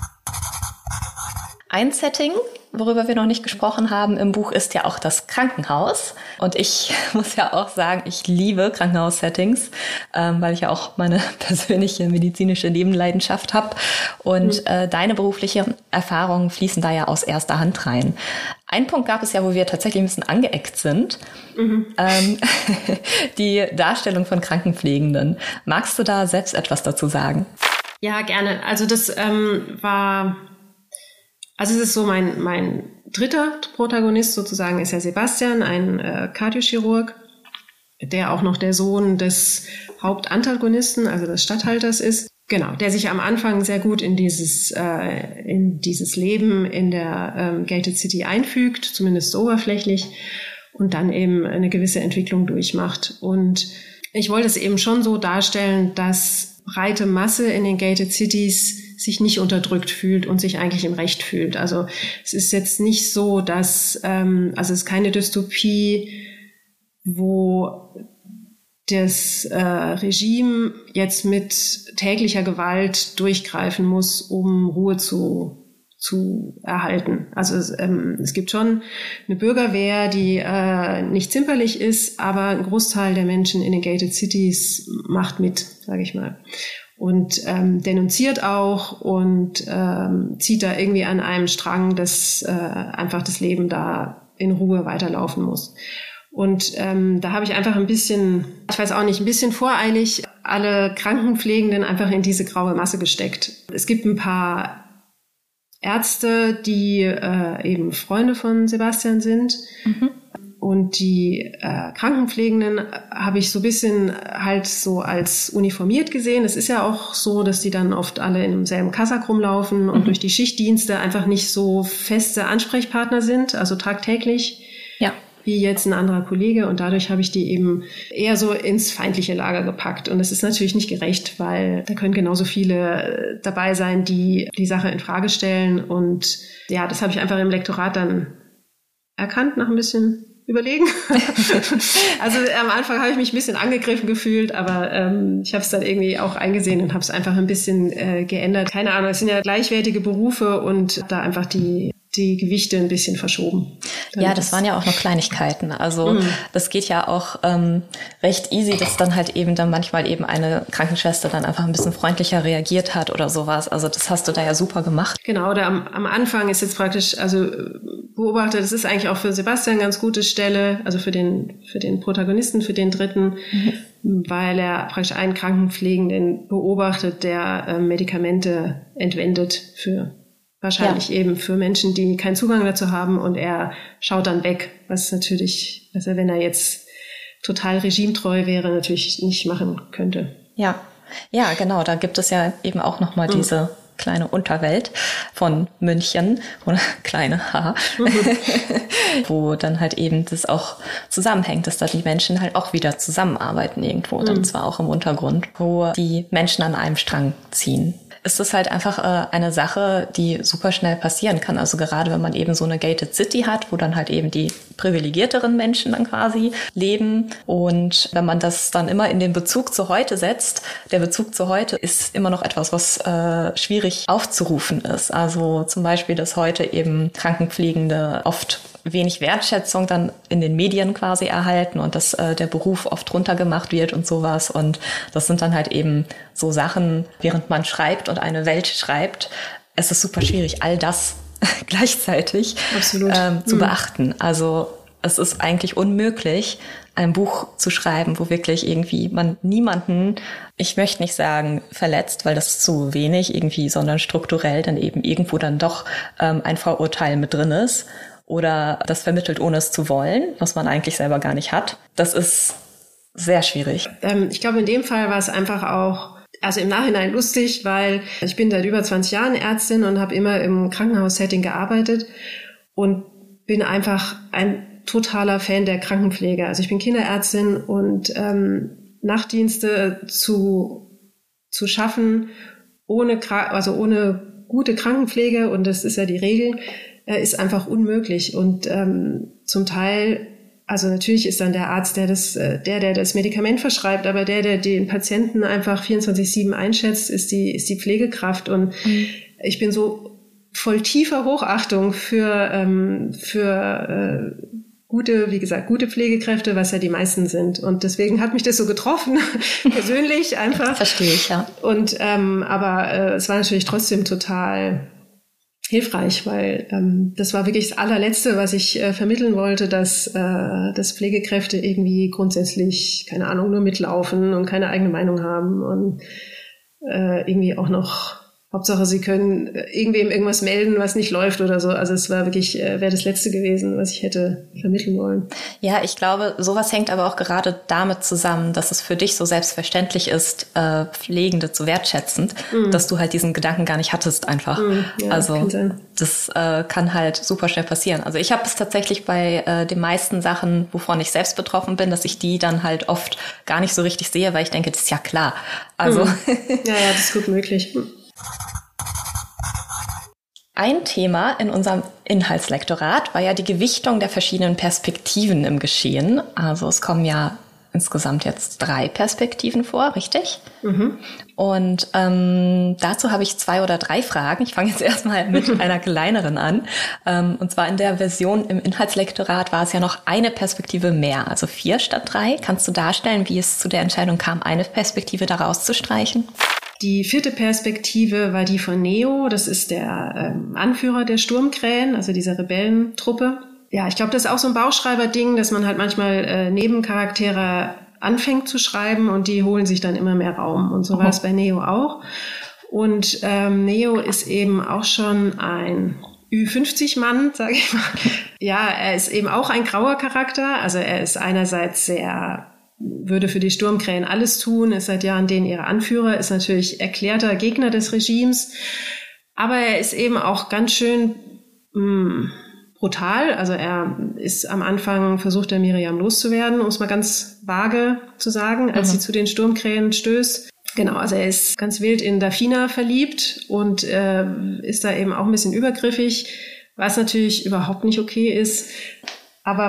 Ein Setting, worüber wir noch nicht gesprochen haben im Buch, ist ja auch das Krankenhaus. Und ich muss ja auch sagen, ich liebe Krankenhaus-Settings, weil ich ja auch meine persönliche medizinische Nebenleidenschaft habe. Und deine beruflichen Erfahrungen fließen da ja aus erster Hand rein. Ein Punkt gab es ja, wo wir tatsächlich ein bisschen angeeckt sind. Die Darstellung von Krankenpflegenden. Magst du da selbst etwas dazu sagen? Ja, gerne. Also das es ist so mein dritter Protagonist sozusagen, ist ja Sebastian, ein Kardiochirurg, der auch noch der Sohn des Hauptantagonisten, also des Statthalters ist. Genau, der sich am Anfang sehr gut in dieses Leben in der Gated City einfügt, zumindest oberflächlich, und dann eben eine gewisse Entwicklung durchmacht. Und ich wollte es eben schon so darstellen, dass breite Masse in den Gated Cities sich nicht unterdrückt fühlt und sich eigentlich im Recht fühlt. Also es ist jetzt nicht so, dass, es ist keine Dystopie, wo das Regime jetzt mit täglicher Gewalt durchgreifen muss, um Ruhe zu erhalten. Also es gibt schon eine Bürgerwehr, die nicht zimperlich ist, aber ein Großteil der Menschen in den Gated Cities macht mit, sage ich mal. Und denunziert auch und zieht da irgendwie an einem Strang, dass einfach das Leben da in Ruhe weiterlaufen muss. Und da habe ich einfach ein bisschen voreilig alle Krankenpflegenden einfach in diese graue Masse gesteckt. Es gibt ein paar Ärzte, die eben Freunde von Sebastian sind. Und die Krankenpflegenden habe ich so ein bisschen halt so als uniformiert gesehen. Es ist ja auch so, dass die dann oft alle in demselben Kassack rumlaufen und durch die Schichtdienste einfach nicht so feste Ansprechpartner sind, also tagtäglich, wie jetzt ein anderer Kollege. Und dadurch habe ich die eben eher so ins feindliche Lager gepackt. Und es ist natürlich nicht gerecht, weil da können genauso viele dabei sein, die die Sache in Frage stellen. Und ja, das habe ich einfach im Lektorat dann erkannt nach ein bisschen Überlegen. Also am Anfang habe ich mich ein bisschen angegriffen gefühlt, aber ich habe es dann irgendwie auch eingesehen und habe es einfach ein bisschen geändert. Keine Ahnung, es sind ja gleichwertige Berufe und da einfach die Gewichte ein bisschen verschoben. Ja, das waren ja auch noch Kleinigkeiten. Also das geht ja auch recht easy, dass dann halt eben dann manchmal eben eine Krankenschwester dann einfach ein bisschen freundlicher reagiert hat oder sowas. Also das hast du da ja super gemacht. Genau, am Anfang ist jetzt praktisch, also beobachtet, das ist eigentlich auch für Sebastian eine ganz gute Stelle, also für den Protagonisten, für den Dritten, weil er praktisch einen Krankenpflegenden beobachtet, der Medikamente entwendet für wahrscheinlich eben für Menschen, die keinen Zugang dazu haben, und er schaut dann weg, was natürlich, was er, wenn er jetzt total regimetreu wäre, natürlich nicht machen könnte. Ja, genau, da gibt es ja eben auch nochmal diese kleine Unterwelt von München, oder kleine, haha, wo dann halt eben das auch zusammenhängt, dass da die Menschen halt auch wieder zusammenarbeiten irgendwo, dann zwar auch im Untergrund, wo die Menschen an einem Strang ziehen. Ist das halt einfach eine Sache, die super schnell passieren kann. Also gerade wenn man eben so eine Gated City hat, wo dann halt eben die privilegierteren Menschen dann quasi leben. Und wenn man das dann immer in den Bezug zu heute setzt, der Bezug zu heute ist immer noch etwas, was schwierig aufzurufen ist. Also zum Beispiel, dass heute eben Krankenpflegende oft wenig Wertschätzung dann in den Medien quasi erhalten und dass der Beruf oft runtergemacht wird und sowas. Und das sind dann halt eben so Sachen, während man schreibt und eine Welt schreibt, es ist super schwierig, all das gleichzeitig zu beachten. Also es ist eigentlich unmöglich, ein Buch zu schreiben, wo wirklich irgendwie man niemanden, ich möchte nicht sagen verletzt, weil das ist zu wenig irgendwie, sondern strukturell dann eben irgendwo dann doch ein Vorurteil mit drin ist. Oder das vermittelt, ohne es zu wollen, was man eigentlich selber gar nicht hat. Das ist sehr schwierig. Ich glaube, in dem Fall war es einfach auch also im Nachhinein lustig, weil ich bin seit über 20 Jahren Ärztin und habe immer im Krankenhaussetting gearbeitet und bin einfach ein totaler Fan der Krankenpflege. Also ich bin Kinderärztin und Nachtdienste zu schaffen ohne gute Krankenpflege, und das ist ja die Regel, ist einfach unmöglich. Und zum Teil, also natürlich ist dann der Arzt, der das Medikament verschreibt, aber der den Patienten einfach 24/7 einschätzt, ist die Pflegekraft. Und ich bin so voll tiefer Hochachtung für gute Pflegekräfte, was ja die meisten sind. Und deswegen hat mich das so getroffen, persönlich einfach. Verstehe ich, ja. Und aber es war natürlich trotzdem total hilfreich, weil das war wirklich das allerletzte, was ich vermitteln wollte, dass Pflegekräfte irgendwie grundsätzlich, keine Ahnung, nur mitlaufen und keine eigene Meinung haben und irgendwie auch noch Hauptsache, sie können irgendwem irgendwas melden, was nicht läuft oder so. Also es war wirklich, wäre das Letzte gewesen, was ich hätte vermitteln wollen. Ja, ich glaube, sowas hängt aber auch gerade damit zusammen, dass es für dich so selbstverständlich ist, Pflegende zu wertschätzen, dass du halt diesen Gedanken gar nicht hattest einfach. Ja, also das kann halt super schnell passieren. Also ich habe es tatsächlich bei den meisten Sachen, wovon ich selbst betroffen bin, dass ich die dann halt oft gar nicht so richtig sehe, weil ich denke, das ist ja klar. Also Ja, das ist gut möglich. Ein Thema in unserem Inhaltslektorat war ja die Gewichtung der verschiedenen Perspektiven im Geschehen. Also es kommen ja insgesamt jetzt 3 Perspektiven vor, richtig? Und dazu habe ich 2 oder 3 Fragen. Ich fange jetzt erstmal mit einer kleineren an. Und zwar in der Version im Inhaltslektorat war es ja noch eine Perspektive mehr, also 4 statt 3. Kannst du darstellen, wie es zu der Entscheidung kam, eine Perspektive da rauszustreichen? Die 4. Perspektive war die von Neo. Das ist der Anführer der Sturmkrähen, also dieser Rebellentruppe. Ja, ich glaube, das ist auch so ein Bauchschreiber-Ding, dass man halt manchmal Nebencharaktere anfängt zu schreiben und die holen sich dann immer mehr Raum. Und so war es bei Neo auch. Und Neo ist eben auch schon ein Ü50-Mann, sage ich mal. Ja, er ist eben auch ein grauer Charakter. Also er ist einerseits würde für die Sturmkrähen alles tun, ist seit Jahren denen ihre Anführer, ist natürlich erklärter Gegner des Regimes, aber er ist eben auch ganz schön brutal. Also er ist am Anfang, versucht er Miriam loszuwerden, um es mal ganz vage zu sagen, als sie zu den Sturmkrähen stößt. Genau, also er ist ganz wild in Dafina verliebt und ist da eben auch ein bisschen übergriffig, was natürlich überhaupt nicht okay ist. Aber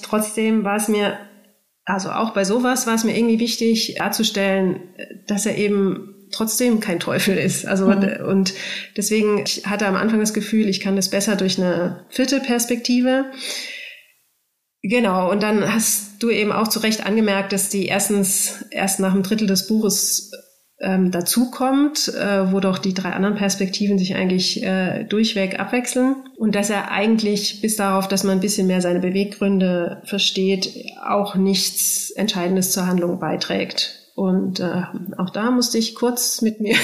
also auch bei sowas war es mir irgendwie wichtig darzustellen, dass er eben trotzdem kein Teufel ist. Also und deswegen, ich hatte am Anfang das Gefühl, ich kann das besser durch eine 4. Perspektive. Genau, und dann hast du eben auch zu Recht angemerkt, dass die erst nach einem Drittel des Buches dazukommt, wo doch die 3 anderen Perspektiven sich eigentlich durchweg abwechseln, und dass er eigentlich bis darauf, dass man ein bisschen mehr seine Beweggründe versteht, auch nichts Entscheidendes zur Handlung beiträgt. Und auch da musste ich kurz mit mir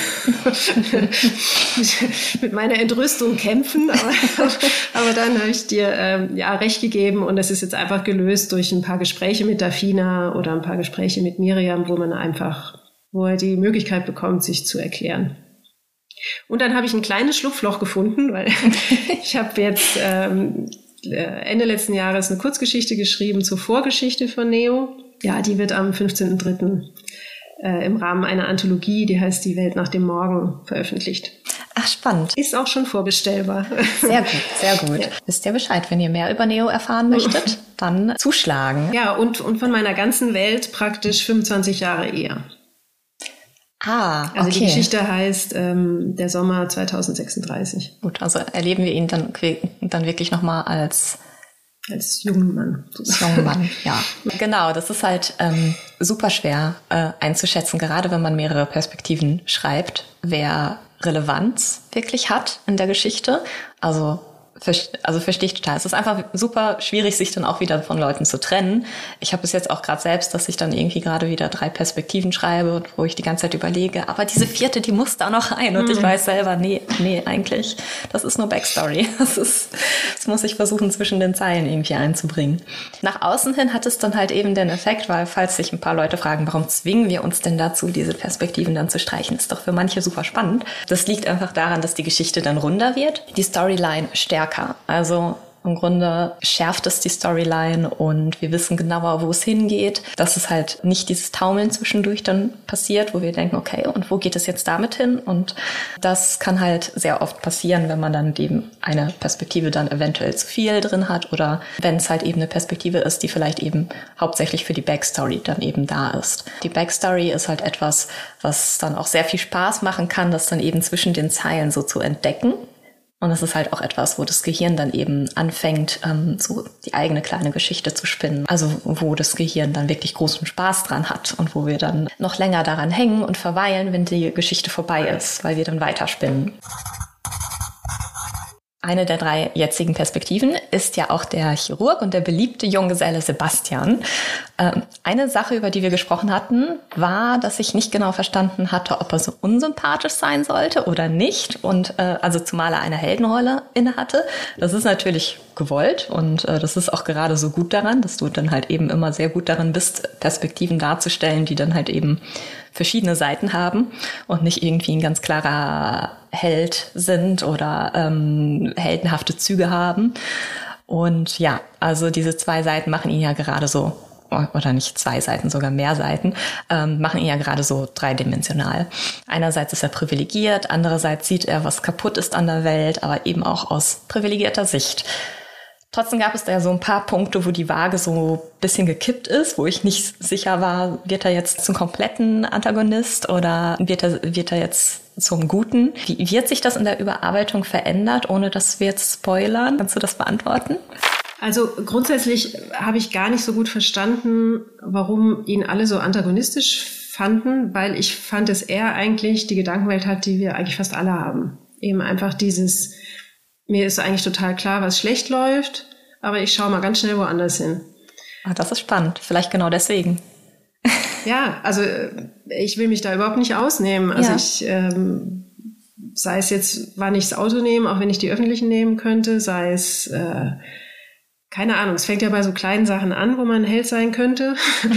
mit meiner Entrüstung kämpfen, aber dann habe ich dir recht gegeben, und es ist jetzt einfach gelöst durch ein paar Gespräche mit Dafina oder ein paar Gespräche mit Miriam, wo er die Möglichkeit bekommt, sich zu erklären. Und dann habe ich ein kleines Schlupfloch gefunden, weil ich habe jetzt Ende letzten Jahres eine Kurzgeschichte geschrieben zur Vorgeschichte von Neo. Ja, die wird am 15.03. Im Rahmen einer Anthologie, die heißt Die Welt nach dem Morgen, veröffentlicht. Ach, spannend. Ist auch schon vorbestellbar. Sehr gut, sehr gut. Ja. Wisst ihr Bescheid, wenn ihr mehr über Neo erfahren möchtet, dann zuschlagen. Ja, und von meiner ganzen Welt praktisch 25 Jahre eher. Okay. Also die Geschichte heißt der Sommer 2036. Gut, also erleben wir ihn dann wirklich nochmal als jungen Mann. Jungen Mann, ja. Genau, das ist halt super schwer einzuschätzen, gerade wenn man mehrere Perspektiven schreibt, wer Relevanz wirklich hat in der Geschichte. Also verstehe ich total. Es ist einfach super schwierig, sich dann auch wieder von Leuten zu trennen. Ich habe es jetzt auch gerade selbst, dass ich dann irgendwie gerade wieder 3 Perspektiven schreibe, wo ich die ganze Zeit überlege, aber diese 4., die muss da noch rein. Und ich weiß selber, nee, eigentlich, das ist nur Backstory. Das muss ich versuchen, zwischen den Zeilen irgendwie einzubringen. Nach außen hin hat es dann halt eben den Effekt, weil falls sich ein paar Leute fragen, warum zwingen wir uns denn dazu, diese Perspektiven dann zu streichen, ist doch für manche super spannend. Das liegt einfach daran, dass die Geschichte dann runder wird, die Storyline stärker. Also im Grunde schärft es die Storyline und wir wissen genauer, wo es hingeht, dass es halt nicht dieses Taumeln zwischendurch dann passiert, wo wir denken, okay, und wo geht es jetzt damit hin? Und das kann halt sehr oft passieren, wenn man dann eben eine Perspektive dann eventuell zu viel drin hat oder wenn es halt eben eine Perspektive ist, die vielleicht eben hauptsächlich für die Backstory dann eben da ist. Die Backstory ist halt etwas, was dann auch sehr viel Spaß machen kann, das dann eben zwischen den Zeilen so zu entdecken. Und es ist halt auch etwas, wo das Gehirn dann eben anfängt, so die eigene kleine Geschichte zu spinnen. Also wo das Gehirn dann wirklich großen Spaß dran hat und wo wir dann noch länger daran hängen und verweilen, wenn die Geschichte vorbei ist, weil wir dann weiterspinnen. Eine der 3 jetzigen Perspektiven ist ja auch der Chirurg und der beliebte Junggeselle Sebastian. Eine Sache, über die wir gesprochen hatten, war, dass ich nicht genau verstanden hatte, ob er so unsympathisch sein sollte oder nicht. Und also zumal er eine Heldenrolle inne hatte. Das ist natürlich gewollt und das ist auch gerade so gut daran, dass du dann halt eben immer sehr gut darin bist, Perspektiven darzustellen, die dann halt eben verschiedene Seiten haben und nicht irgendwie ein ganz klarer Held sind oder heldenhafte Züge haben. Und ja, also diese 2 Seiten machen ihn ja gerade so, oder nicht 2 Seiten, sogar mehr Seiten, machen ihn ja gerade so dreidimensional. Einerseits ist er privilegiert, andererseits sieht er, was kaputt ist an der Welt, aber eben auch aus privilegierter Sicht. Trotzdem gab es da ja so ein paar Punkte, wo die Waage so ein bisschen gekippt ist, wo ich nicht sicher war, wird er jetzt zum kompletten Antagonist oder wird er jetzt zum Guten? Wie wird sich das in der Überarbeitung verändert, ohne dass wir jetzt spoilern? Kannst du das beantworten? Also grundsätzlich habe ich gar nicht so gut verstanden, warum ihn alle so antagonistisch fanden, weil ich fand, dass er eigentlich die Gedankenwelt hat, die wir eigentlich fast alle haben. Eben einfach dieses, mir ist eigentlich total klar, was schlecht läuft, aber ich schaue mal ganz schnell woanders hin. Ah, das ist spannend. Vielleicht genau deswegen. Ja, also ich will mich da überhaupt nicht ausnehmen. Also ich, sei es jetzt, wann ich das Auto nehme, auch wenn ich die öffentlichen nehmen könnte, sei es, keine Ahnung, es fängt ja bei so kleinen Sachen an, wo man ein Held sein könnte.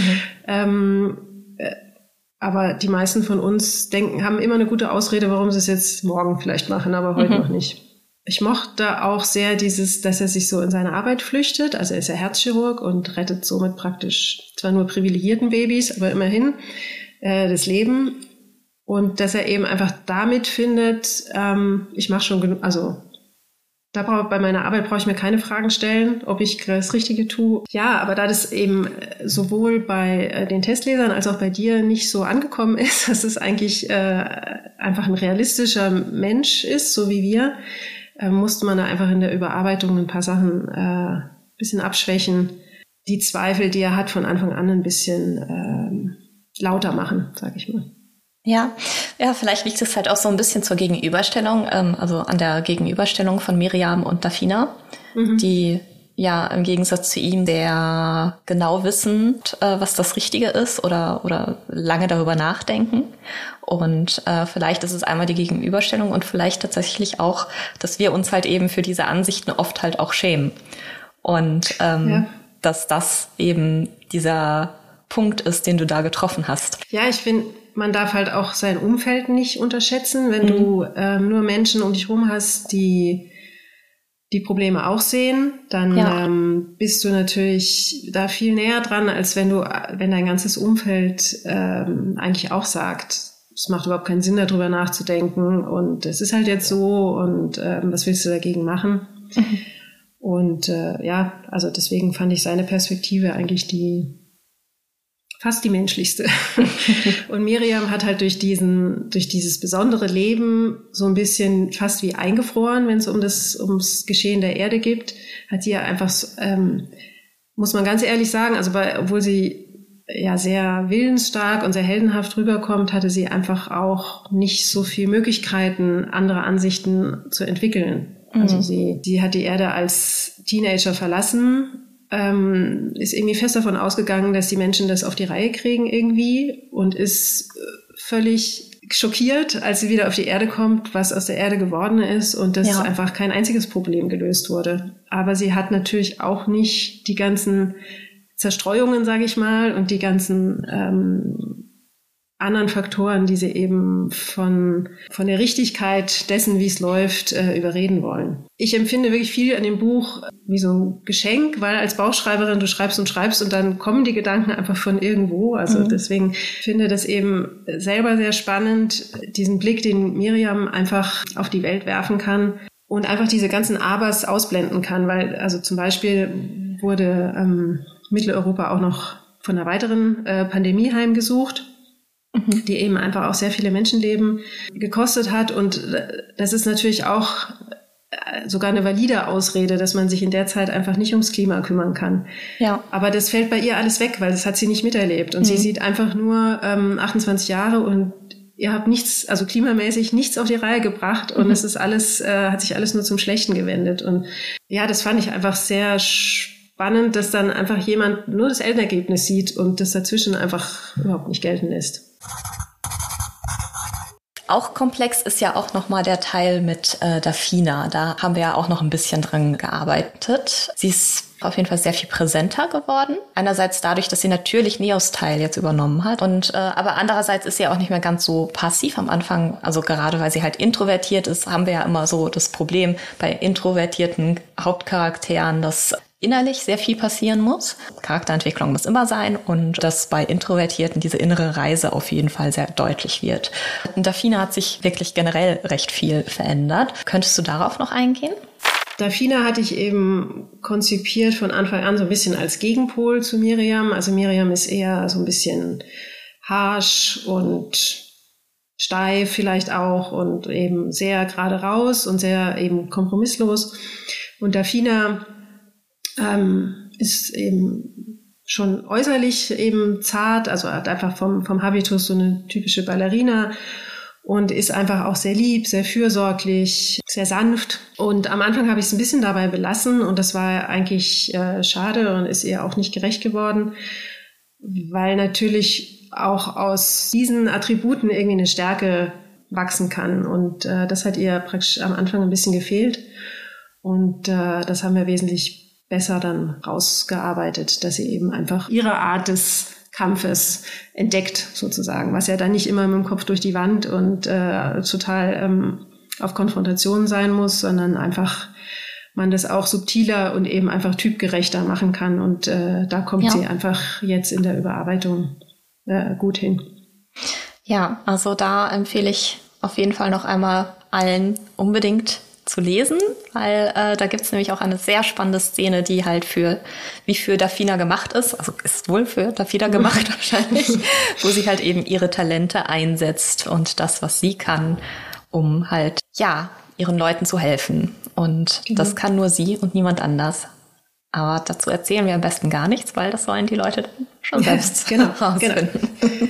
Aber die meisten von uns haben immer eine gute Ausrede, warum sie es jetzt morgen vielleicht machen, aber heute noch nicht. Ich mochte auch sehr dass er sich so in seine Arbeit flüchtet. Also er ist ja Herzchirurg und rettet somit praktisch zwar nur privilegierten Babys, aber immerhin das Leben. Und dass er eben einfach damit findet, ich mache schon genug, also bei meiner Arbeit brauche ich mir keine Fragen stellen, ob ich das Richtige tue. Ja, aber da das eben sowohl bei den Testlesern als auch bei dir nicht so angekommen ist, dass es eigentlich einfach ein realistischer Mensch ist, so wie wir, musste man da einfach in der Überarbeitung ein paar Sachen bisschen abschwächen. Die Zweifel, die er hat, von Anfang an ein bisschen lauter machen, sag ich mal. Ja, vielleicht liegt es halt auch so ein bisschen zur Gegenüberstellung, also an der Gegenüberstellung von Miriam und Dafina, die ja im Gegensatz zu ihm sehr genau wissen, was das Richtige ist oder lange darüber nachdenken. Und vielleicht ist es einmal die Gegenüberstellung und vielleicht tatsächlich auch, dass wir uns halt eben für diese Ansichten oft halt auch schämen. Und dass das eben dieser Punkt ist, den du da getroffen hast. Ja, ich finde, man darf halt auch sein Umfeld nicht unterschätzen. Wenn du nur Menschen um dich rum hast, die Probleme auch sehen, dann bist du natürlich da viel näher dran, als wenn dein ganzes Umfeld eigentlich auch sagt, es macht überhaupt keinen Sinn, darüber nachzudenken und es ist halt jetzt so und was willst du dagegen machen? Und also deswegen fand ich seine Perspektive eigentlich fast die menschlichste. Und Miriam hat halt durch dieses besondere Leben so ein bisschen fast wie eingefroren, wenn es ums Geschehen der Erde geht, hat sie ja einfach, muss man ganz ehrlich sagen, also obwohl sie ja sehr willensstark und sehr heldenhaft rüberkommt, hatte sie einfach auch nicht so viel Möglichkeiten, andere Ansichten zu entwickeln. Also sie hat die Erde als Teenager verlassen, ist irgendwie fest davon ausgegangen, dass die Menschen das auf die Reihe kriegen irgendwie und ist völlig schockiert, als sie wieder auf die Erde kommt, was aus der Erde geworden ist und dass einfach kein einziges Problem gelöst wurde. Aber sie hat natürlich auch nicht die ganzen Zerstreuungen, sage ich mal, und die ganzen anderen Faktoren, die sie eben von der Richtigkeit dessen, wie es läuft, überreden wollen. Ich empfinde wirklich viel an dem Buch wie so ein Geschenk, weil als Bauchschreiberin du schreibst und dann kommen die Gedanken einfach von irgendwo. Also deswegen finde das eben selber sehr spannend, diesen Blick, den Miriam einfach auf die Welt werfen kann und einfach diese ganzen Abers ausblenden kann, weil also zum Beispiel wurde Mitteleuropa auch noch von einer weiteren Pandemie heimgesucht, die eben einfach auch sehr viele Menschenleben gekostet hat. Und das ist natürlich auch sogar eine valide Ausrede, dass man sich in der Zeit einfach nicht ums Klima kümmern kann. Ja. Aber das fällt bei ihr alles weg, weil das hat sie nicht miterlebt. Und sie sieht einfach nur 28 Jahre und ihr habt nichts, also klimamäßig nichts auf die Reihe gebracht. Und es ist alles, hat sich alles nur zum Schlechten gewendet. Und ja, das fand ich einfach sehr spannend, dass dann einfach jemand nur das Endergebnis sieht und das dazwischen einfach überhaupt nicht gelten lässt. Auch komplex ist ja auch nochmal der Teil mit Dafina. Da haben wir ja auch noch ein bisschen dran gearbeitet. Sie ist auf jeden Fall sehr viel präsenter geworden. Einerseits dadurch, dass sie natürlich Neos Teil jetzt übernommen hat. Aber andererseits ist sie auch nicht mehr ganz so passiv am Anfang. Also gerade weil sie halt introvertiert ist, haben wir ja immer so das Problem bei introvertierten Hauptcharakteren, dass innerlich sehr viel passieren muss. Charakterentwicklung muss immer sein und dass bei Introvertierten diese innere Reise auf jeden Fall sehr deutlich wird. Und Dafina hat sich wirklich generell recht viel verändert. Könntest du darauf noch eingehen? Dafina hatte ich eben konzipiert von Anfang an so ein bisschen als Gegenpol zu Miriam. Also Miriam ist eher so ein bisschen harsch und steif vielleicht auch und eben sehr gerade raus und sehr eben kompromisslos. Und Dafina ist eben schon äußerlich eben zart, also hat einfach vom Habitus so eine typische Ballerina und ist einfach auch sehr lieb, sehr fürsorglich, sehr sanft. Und am Anfang habe ich es ein bisschen dabei belassen und das war eigentlich schade und ist ihr auch nicht gerecht geworden, weil natürlich auch aus diesen Attributen irgendwie eine Stärke wachsen kann. Und das hat ihr praktisch am Anfang ein bisschen gefehlt. Und das haben wir wesentlich besser dann rausgearbeitet, dass sie eben einfach ihre Art des Kampfes entdeckt sozusagen, was ja dann nicht immer mit dem Kopf durch die Wand und total auf Konfrontation sein muss, sondern einfach man das auch subtiler und eben einfach typgerechter machen kann und da kommt sie einfach jetzt in der Überarbeitung gut hin. Ja, also da empfehle ich auf jeden Fall noch einmal allen unbedingt zu lesen, weil da gibt's nämlich auch eine sehr spannende Szene, die halt für Dafina gemacht ist, also ist wohl für Dafina gemacht wahrscheinlich, wo sie halt eben ihre Talente einsetzt und das, was sie kann, um halt, ja, ihren Leuten zu helfen. Und das kann nur sie und niemand anders. Aber dazu erzählen wir am besten gar nichts, weil das sollen die Leute dann schon selbst rausfinden. Genau.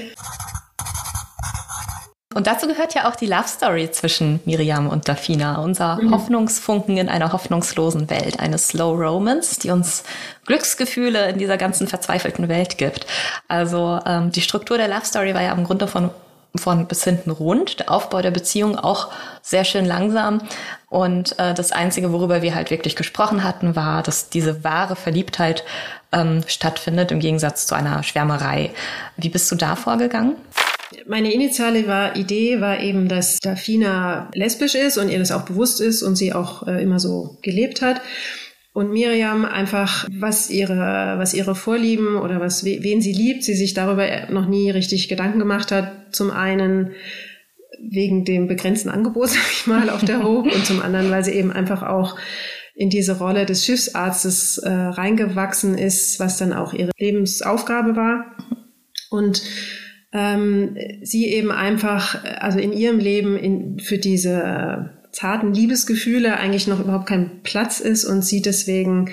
Und dazu gehört ja auch die Love Story zwischen Miriam und Dafina, unser Hoffnungsfunken in einer hoffnungslosen Welt, eine Slow Romance, die uns Glücksgefühle in dieser ganzen verzweifelten Welt gibt. Also die Struktur der Love Story war ja im Grunde von bis hinten rund, der Aufbau der Beziehung auch sehr schön langsam. Und das Einzige, worüber wir halt wirklich gesprochen hatten, war, dass diese wahre Verliebtheit stattfindet, im Gegensatz zu einer Schwärmerei. Wie bist du da vorgegangen? Meine initiale Idee war eben, dass Dafina lesbisch ist und ihr das auch bewusst ist und sie auch immer so gelebt hat. Und Miriam einfach, was ihre Vorlieben oder wen sie liebt, sie sich darüber noch nie richtig Gedanken gemacht hat. Zum einen wegen dem begrenzten Angebot, sag ich mal, auf der Hope und zum anderen, weil sie eben einfach auch in diese Rolle des Schiffsarztes reingewachsen ist, was dann auch ihre Lebensaufgabe war. Und sie eben einfach, also in ihrem Leben für diese zarten Liebesgefühle eigentlich noch überhaupt kein Platz ist und sie deswegen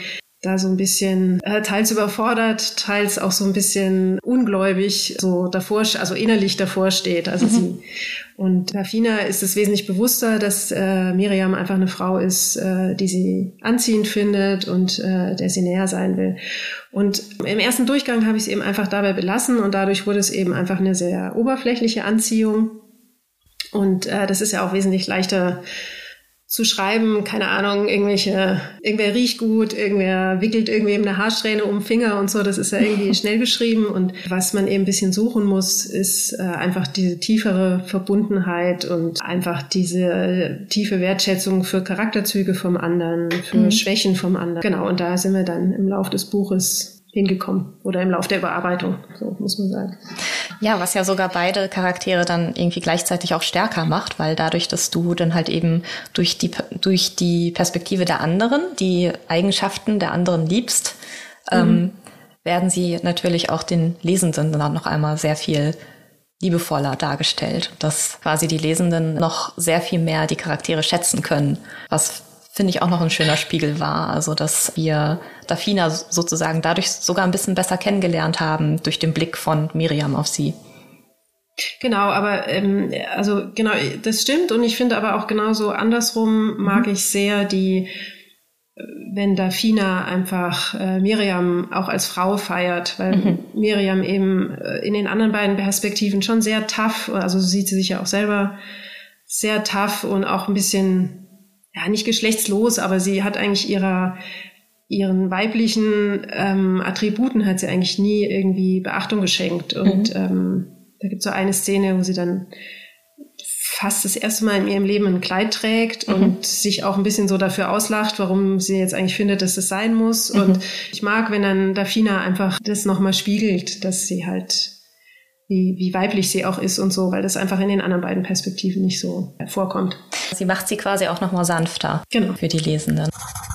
da so ein bisschen teils überfordert, teils auch so ein bisschen ungläubig so davor, also innerlich davor steht. Also und Dafina ist es wesentlich bewusster, dass Miriam einfach eine Frau ist, die sie anziehend findet und der sie näher sein will. Und im ersten Durchgang habe ich es eben einfach dabei belassen und dadurch wurde es eben einfach eine sehr oberflächliche Anziehung. Und das ist ja auch wesentlich leichter zu schreiben, keine Ahnung, irgendwer riecht gut, irgendwer wickelt irgendwem eine Haarsträhne um den Finger und so, das ist ja irgendwie schnell geschrieben. Und was man eben ein bisschen suchen muss, ist einfach diese tiefere Verbundenheit und einfach diese tiefe Wertschätzung für Charakterzüge vom anderen, für Schwächen vom anderen. Genau, und da sind wir dann im Lauf des Buches hingekommen oder im Lauf der Überarbeitung, so muss man sagen. Ja, was ja sogar beide Charaktere dann irgendwie gleichzeitig auch stärker macht, weil dadurch, dass du dann halt eben durch die Perspektive der anderen, die Eigenschaften der anderen liebst, werden sie natürlich auch den Lesenden dann noch einmal sehr viel liebevoller dargestellt, dass quasi die Lesenden noch sehr viel mehr die Charaktere schätzen können, was finde ich auch noch ein schöner Spiegel war. Also, dass wir Dafina sozusagen dadurch sogar ein bisschen besser kennengelernt haben durch den Blick von Miriam auf sie. Genau, aber genau, das stimmt. Und ich finde aber auch genauso andersrum mag ich sehr wenn Dafina einfach Miriam auch als Frau feiert, weil Miriam eben in den anderen beiden Perspektiven schon sehr tough, also so sieht sie sich ja auch selber sehr tough und auch ein bisschen ja, nicht geschlechtslos, aber sie hat eigentlich ihren weiblichen Attributen hat sie eigentlich nie irgendwie Beachtung geschenkt. Und da gibt es so eine Szene, wo sie dann fast das erste Mal in ihrem Leben ein Kleid trägt und sich auch ein bisschen so dafür auslacht, warum sie jetzt eigentlich findet, dass das sein muss. Und ich mag, wenn dann Dafina einfach das nochmal spiegelt, dass sie halt wie weiblich sie auch ist und so, weil das einfach in den anderen beiden Perspektiven nicht so vorkommt. Sie macht sie quasi auch nochmal sanfter für die Lesenden.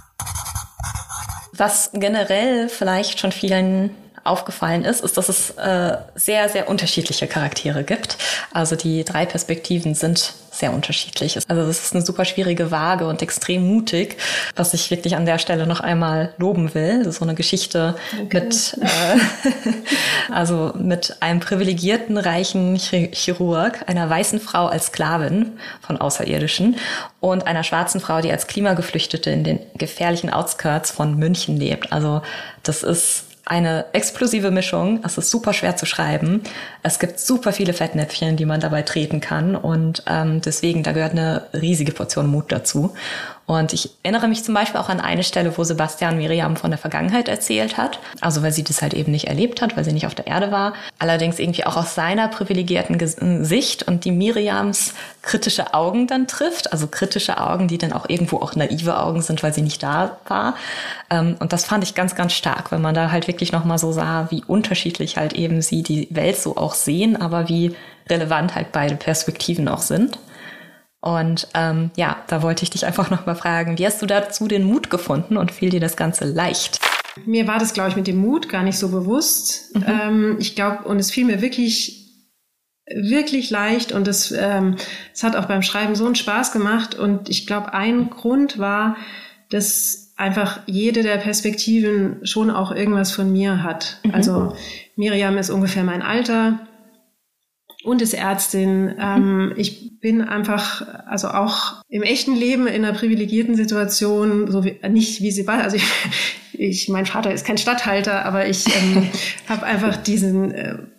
Was generell vielleicht schon vielen aufgefallen ist, dass es sehr, sehr unterschiedliche Charaktere gibt. Also die 3 Perspektiven sind sehr unterschiedlich. Also es ist eine super schwierige Waage und extrem mutig, was ich wirklich an der Stelle noch einmal loben will. Das ist so eine Geschichte mit einem privilegierten, reichen Chirurg, einer weißen Frau als Sklavin von Außerirdischen und einer schwarzen Frau, die als Klimageflüchtete in den gefährlichen Outskirts von München lebt. Also das ist eine explosive Mischung. Es ist super schwer zu schreiben. Es gibt super viele Fettnäpfchen, die man dabei treten kann. Und deswegen, da gehört eine riesige Portion Mut dazu. Und ich erinnere mich zum Beispiel auch an eine Stelle, wo Sebastian Miriam von der Vergangenheit erzählt hat. Also weil sie das halt eben nicht erlebt hat, weil sie nicht auf der Erde war. Allerdings irgendwie auch aus seiner privilegierten Sicht und die Miriams kritische Augen dann trifft. Also kritische Augen, die dann auch irgendwo auch naive Augen sind, weil sie nicht da war. Und das fand ich ganz, ganz stark, wenn man da halt wirklich nochmal so sah, wie unterschiedlich halt eben sie die Welt so auch sehen, aber wie relevant halt beide Perspektiven auch sind. Und da wollte ich dich einfach noch mal fragen, wie hast du dazu den Mut gefunden und fiel dir das Ganze leicht? Mir war das, glaube ich, mit dem Mut gar nicht so bewusst. Ich glaube, und es fiel mir wirklich, wirklich leicht und es hat auch beim Schreiben so einen Spaß gemacht. Und ich glaube, ein Grund war, dass einfach jede der Perspektiven schon auch irgendwas von mir hat. Also Miriam ist ungefähr mein Alter und ist Ärztin. Ich bin einfach, also auch im echten Leben in einer privilegierten Situation, so wie, nicht wie sie war. Also mein Vater ist kein Statthalter, aber ich habe einfach diese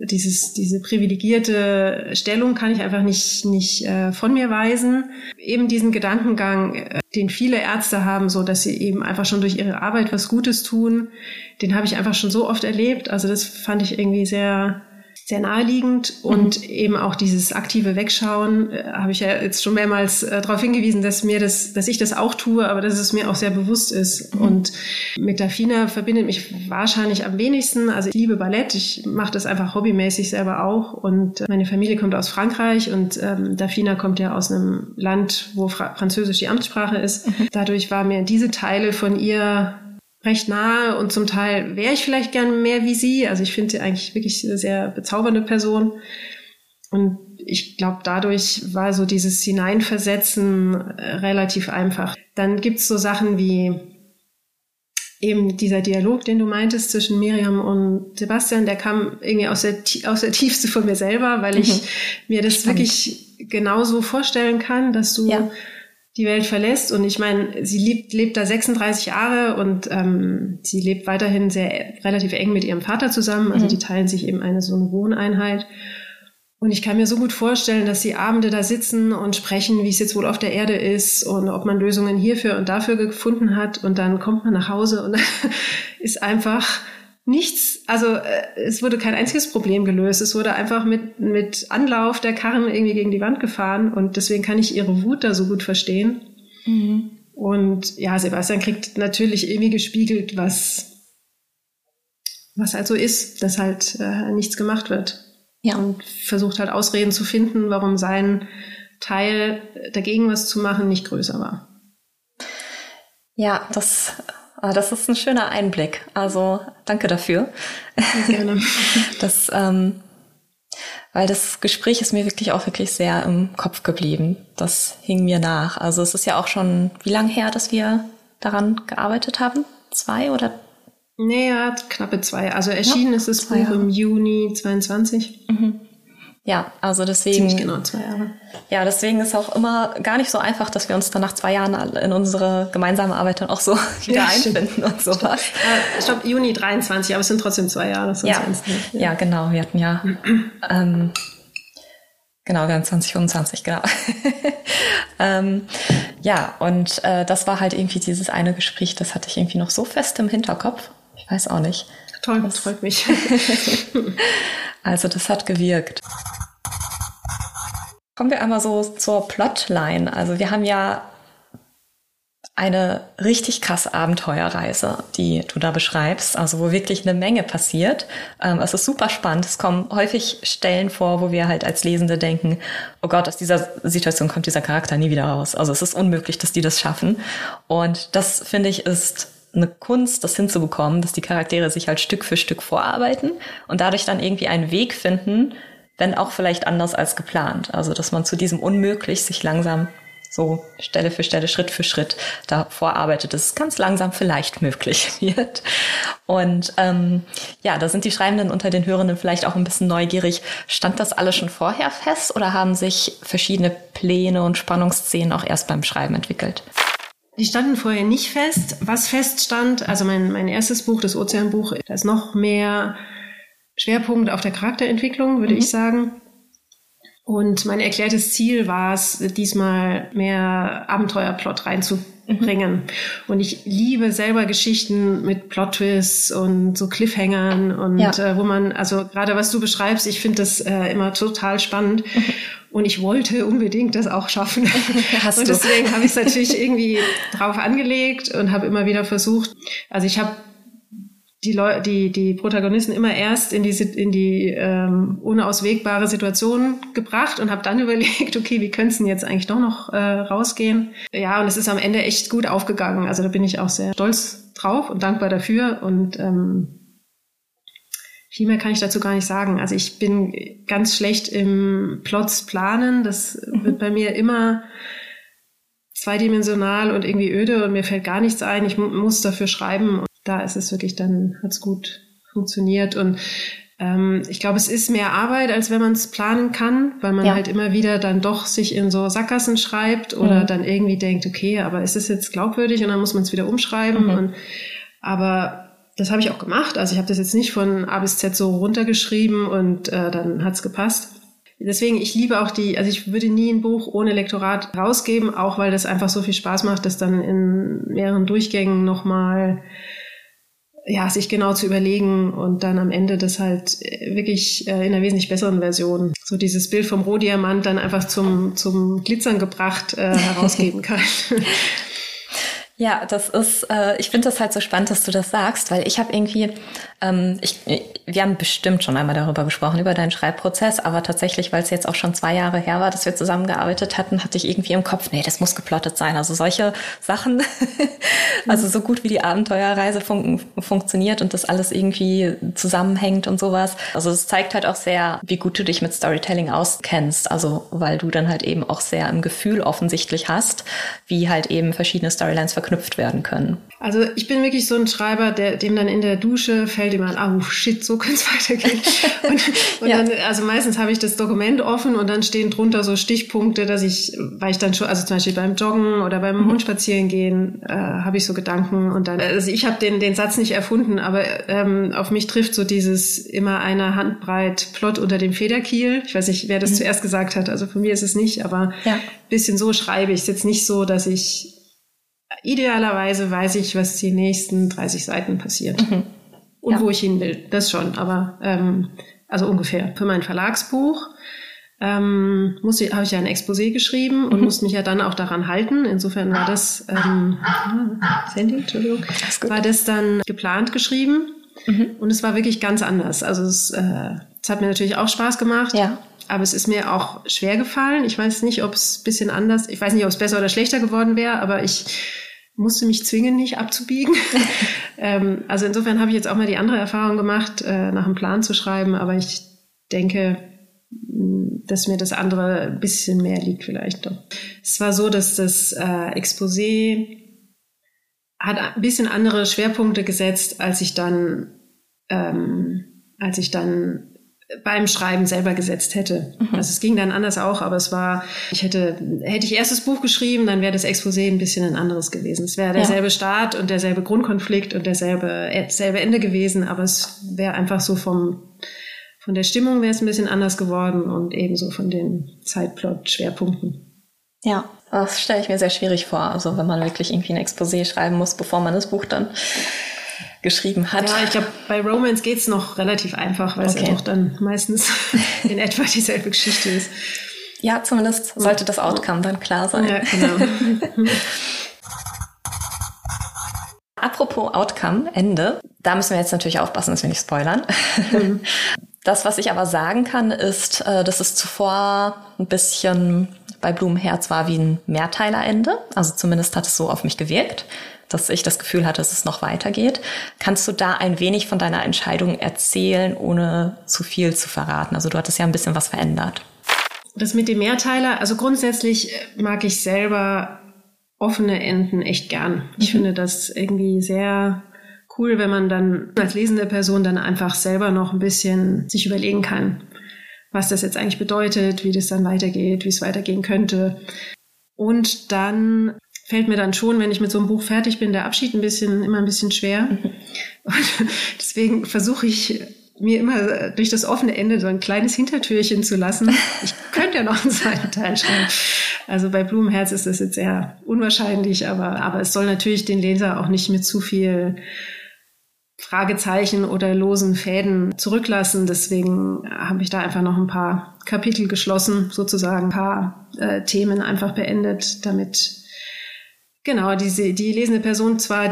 privilegierte Stellung kann ich einfach nicht von mir weisen. Eben diesen Gedankengang, den viele Ärzte haben, so dass sie eben einfach schon durch ihre Arbeit was Gutes tun, den habe ich einfach schon so oft erlebt. Also das fand ich irgendwie sehr, sehr naheliegend und eben auch dieses aktive Wegschauen habe ich ja jetzt schon mehrmals darauf hingewiesen, dass ich das auch tue, aber dass es mir auch sehr bewusst ist. Und mit Dafina verbindet mich wahrscheinlich am wenigsten. Also ich liebe Ballett, ich mache das einfach hobbymäßig selber auch und meine Familie kommt aus Frankreich und Dafina kommt ja aus einem Land, wo Französisch die Amtssprache ist. Dadurch war mir diese Teile von ihr recht nahe und zum Teil wäre ich vielleicht gern mehr wie sie. Also ich finde sie eigentlich wirklich eine sehr bezaubernde Person. Und ich glaube, dadurch war so dieses Hineinversetzen relativ einfach. Dann gibt's so Sachen wie eben dieser Dialog, den du meintest zwischen Miriam und Sebastian, der kam irgendwie aus der Tiefste von mir selber, weil ich mir das wirklich genauso vorstellen kann, dass du die Welt verlässt. Und ich meine, sie lebt da 36 Jahre und sie lebt weiterhin relativ eng mit ihrem Vater zusammen. Also die teilen sich eben so eine Wohneinheit. Und ich kann mir so gut vorstellen, dass die Abende da sitzen und sprechen, wie es jetzt wohl auf der Erde ist und ob man Lösungen hierfür und dafür gefunden hat. Und dann kommt man nach Hause und dann ist einfach nichts, also es wurde kein einziges Problem gelöst. Es wurde einfach mit Anlauf der Karren irgendwie gegen die Wand gefahren. Und deswegen kann ich ihre Wut da so gut verstehen. Und ja, Sebastian kriegt natürlich irgendwie gespiegelt, was halt so ist, dass halt nichts gemacht wird. Ja. Und versucht halt Ausreden zu finden, warum sein Teil dagegen was zu machen nicht größer war. Ja, das ist ein schöner Einblick. Also danke dafür. Sehr gerne. Weil das Gespräch ist mir wirklich sehr im Kopf geblieben. Das hing mir nach. Also es ist ja auch schon, wie lange her, dass wir daran gearbeitet haben? 2 oder? Nee, ja, knappe 2. Also erschienen ist das Buch im Juni 22. Ja, also deswegen. Ziemlich genau 2 Jahre. Ja, deswegen ist auch immer gar nicht so einfach, dass wir uns dann nach 2 Jahren in unsere gemeinsame Arbeit dann auch so wieder einfinden und sowas. Stopp, Juni 23, aber es sind trotzdem 2 Jahre. Ja, genau. Wir hatten ja, genau, wir haben 2025, genau. Ja, und das war halt irgendwie dieses eine Gespräch, das hatte ich irgendwie noch so fest im Hinterkopf. Ich weiß auch nicht. Toll, das freut mich. Also das hat gewirkt. Kommen wir einmal so zur Plotline. Also wir haben ja eine richtig krasse Abenteuerreise, die du da beschreibst, also wo wirklich eine Menge passiert. Es ist super spannend. Es kommen häufig Stellen vor, wo wir halt als Lesende denken, oh Gott, aus dieser Situation kommt dieser Charakter nie wieder raus. Also es ist unmöglich, dass die das schaffen. Und das, finde ich, ist eine Kunst, das hinzubekommen, dass die Charaktere sich halt Stück für Stück vorarbeiten und dadurch dann irgendwie einen Weg finden, wenn auch vielleicht anders als geplant. Also dass man zu diesem Unmöglich sich langsam so Stelle für Stelle, Schritt für Schritt da vorarbeitet, dass es ganz langsam vielleicht möglich wird. Und ja, da sind die Schreibenden unter den Hörenden vielleicht auch ein bisschen neugierig. Stand das alles schon vorher fest oder haben sich verschiedene Pläne und Spannungsszenen auch erst beim Schreiben entwickelt? Die standen vorher nicht fest. Was feststand, also mein erstes Buch, das Ozeanbuch, da ist noch mehr Schwerpunkt auf der Charakterentwicklung, würde ich sagen. Und mein erklärtes Ziel war es, diesmal mehr Abenteuerplot reinzubringen. Und ich liebe selber Geschichten mit Plot-Twists und so Cliffhangern und wo man, also gerade was du beschreibst, ich finde das immer total spannend. Und ich wollte unbedingt das auch schaffen. Und deswegen habe ich es natürlich irgendwie drauf angelegt und habe immer wieder versucht. Also ich habe die Protagonisten immer erst in die unauswegbare Situation gebracht und habe dann überlegt, okay, wie könnte es denn jetzt eigentlich doch noch rausgehen? Ja, und es ist am Ende echt gut aufgegangen. Also da bin ich auch sehr stolz drauf und dankbar dafür. Und viel mehr kann ich dazu gar nicht sagen. Also ich bin ganz schlecht im Plots planen. Das wird bei mir immer zweidimensional und irgendwie öde und mir fällt gar nichts ein. Ich muss dafür schreiben. Und da ist es wirklich, dann hat's gut funktioniert. Und ich glaube, es ist mehr Arbeit, als wenn man es planen kann, weil man halt immer wieder dann doch sich in so Sackgassen schreibt oder dann irgendwie denkt, okay, aber ist es jetzt glaubwürdig? Und dann muss man es wieder umschreiben. Aber das habe ich auch gemacht. Also ich habe das jetzt nicht von A bis Z so runtergeschrieben und dann hat's gepasst. Deswegen, ich liebe auch also ich würde nie ein Buch ohne Lektorat rausgeben, auch weil das einfach so viel Spaß macht, das dann in mehreren Durchgängen nochmal, sich genau zu überlegen und dann am Ende das halt wirklich in einer wesentlich besseren Version, so dieses Bild vom Rohdiamant dann einfach zum Glitzern gebracht, herausgeben kann. Ja, das ist, ich finde das halt so spannend, dass du das sagst, weil ich habe irgendwie, wir haben bestimmt schon einmal darüber gesprochen, über deinen Schreibprozess, aber tatsächlich, weil es jetzt auch schon 2 Jahre her war, dass wir zusammengearbeitet hatten, hatte ich irgendwie im Kopf, nee, das muss geplottet sein. Also solche Sachen, also so gut wie die Abenteuerreise funktioniert und das alles irgendwie zusammenhängt und sowas. Also es zeigt halt auch sehr, wie gut du dich mit Storytelling auskennst, also weil du dann halt eben auch sehr im Gefühl offensichtlich hast, wie halt eben verschiedene Storylines verknüpft verknüpft werden können? Also ich bin wirklich so ein Schreiber, dem dann in der Dusche fällt immer an, shit, so könnte es weitergehen. Und dann, also meistens habe ich das Dokument offen und dann stehen drunter so Stichpunkte, weil ich dann schon, also zum Beispiel beim Joggen oder beim Hund spazieren gehen, habe ich so Gedanken und dann, also ich habe den Satz nicht erfunden, aber auf mich trifft so dieses immer eine Handbreit Plot unter dem Federkiel. Ich weiß nicht, wer das zuerst gesagt hat, also von mir ist es nicht, aber ein bisschen so schreibe ich. Es ist jetzt nicht so, dass idealerweise weiß ich, was die nächsten 30 Seiten passiert. Und wo ich hin will. Das schon, aber also ungefähr. Für mein Verlagsbuch habe ich ja ein Exposé geschrieben und musste mich ja dann auch daran halten. Insofern war das war das dann geplant geschrieben. Und es war wirklich ganz anders. Also es hat mir natürlich auch Spaß gemacht. Ja. Aber es ist mir auch schwer gefallen. Ich weiß nicht, ob es ein bisschen anders, ich weiß nicht, ob es besser oder schlechter geworden wäre, aber ich musste mich zwingen, nicht abzubiegen. Also insofern habe ich jetzt auch mal die andere Erfahrung gemacht, nach einem Plan zu schreiben, aber ich denke, dass mir das andere ein bisschen mehr liegt vielleicht doch. Es war so, dass das Exposé hat ein bisschen andere Schwerpunkte gesetzt, als ich dann beim Schreiben selber gesetzt hätte. Also es ging dann anders auch, aber es war, hätte ich erst das Buch geschrieben, dann wäre das Exposé ein bisschen ein anderes gewesen. Es wäre derselbe Start und derselbe Grundkonflikt und dasselbe Ende gewesen, aber es wäre einfach so von der Stimmung wäre es ein bisschen anders geworden und ebenso von den Zeitplot-Schwerpunkten. Ja, das stelle ich mir sehr schwierig vor. Also wenn man wirklich irgendwie ein Exposé schreiben muss, bevor man das Buch dann geschrieben hat. Ja, ich glaube, bei Romance geht's noch relativ einfach, weil es ja doch dann meistens in etwa dieselbe Geschichte ist. Ja, zumindest sollte das Outcome dann klar sein. Ja, genau. Apropos Outcome, Ende. Da müssen wir jetzt natürlich aufpassen, dass wir nicht spoilern. Das, was ich aber sagen kann, ist, dass es zuvor ein bisschen bei Blumenherz war wie ein Mehrteilerende. Also zumindest hat es so auf mich gewirkt, dass ich das Gefühl hatte, dass es noch weitergeht. Kannst du da ein wenig von deiner Entscheidung erzählen, ohne zu viel zu verraten? Also du hattest ja ein bisschen was verändert. Das mit dem Mehrteiler, also grundsätzlich mag ich selber offene Enden echt gern. Ich finde das irgendwie sehr cool, wenn man dann als lesende Person dann einfach selber noch ein bisschen sich überlegen kann, was das jetzt eigentlich bedeutet, wie das dann weitergeht, wie es weitergehen könnte. Und dann fällt mir dann schon, wenn ich mit so einem Buch fertig bin, der Abschied immer ein bisschen schwer. Und deswegen versuche ich mir immer durch das offene Ende so ein kleines Hintertürchen zu lassen. Ich könnte ja noch einen zweiten Teil schreiben. Also bei Blumenherz ist das jetzt eher unwahrscheinlich, aber es soll natürlich den Leser auch nicht mit zu viel Fragezeichen oder losen Fäden zurücklassen. Deswegen habe ich da einfach noch ein paar Kapitel geschlossen, sozusagen ein paar Themen einfach beendet, damit genau die lesende Person zwar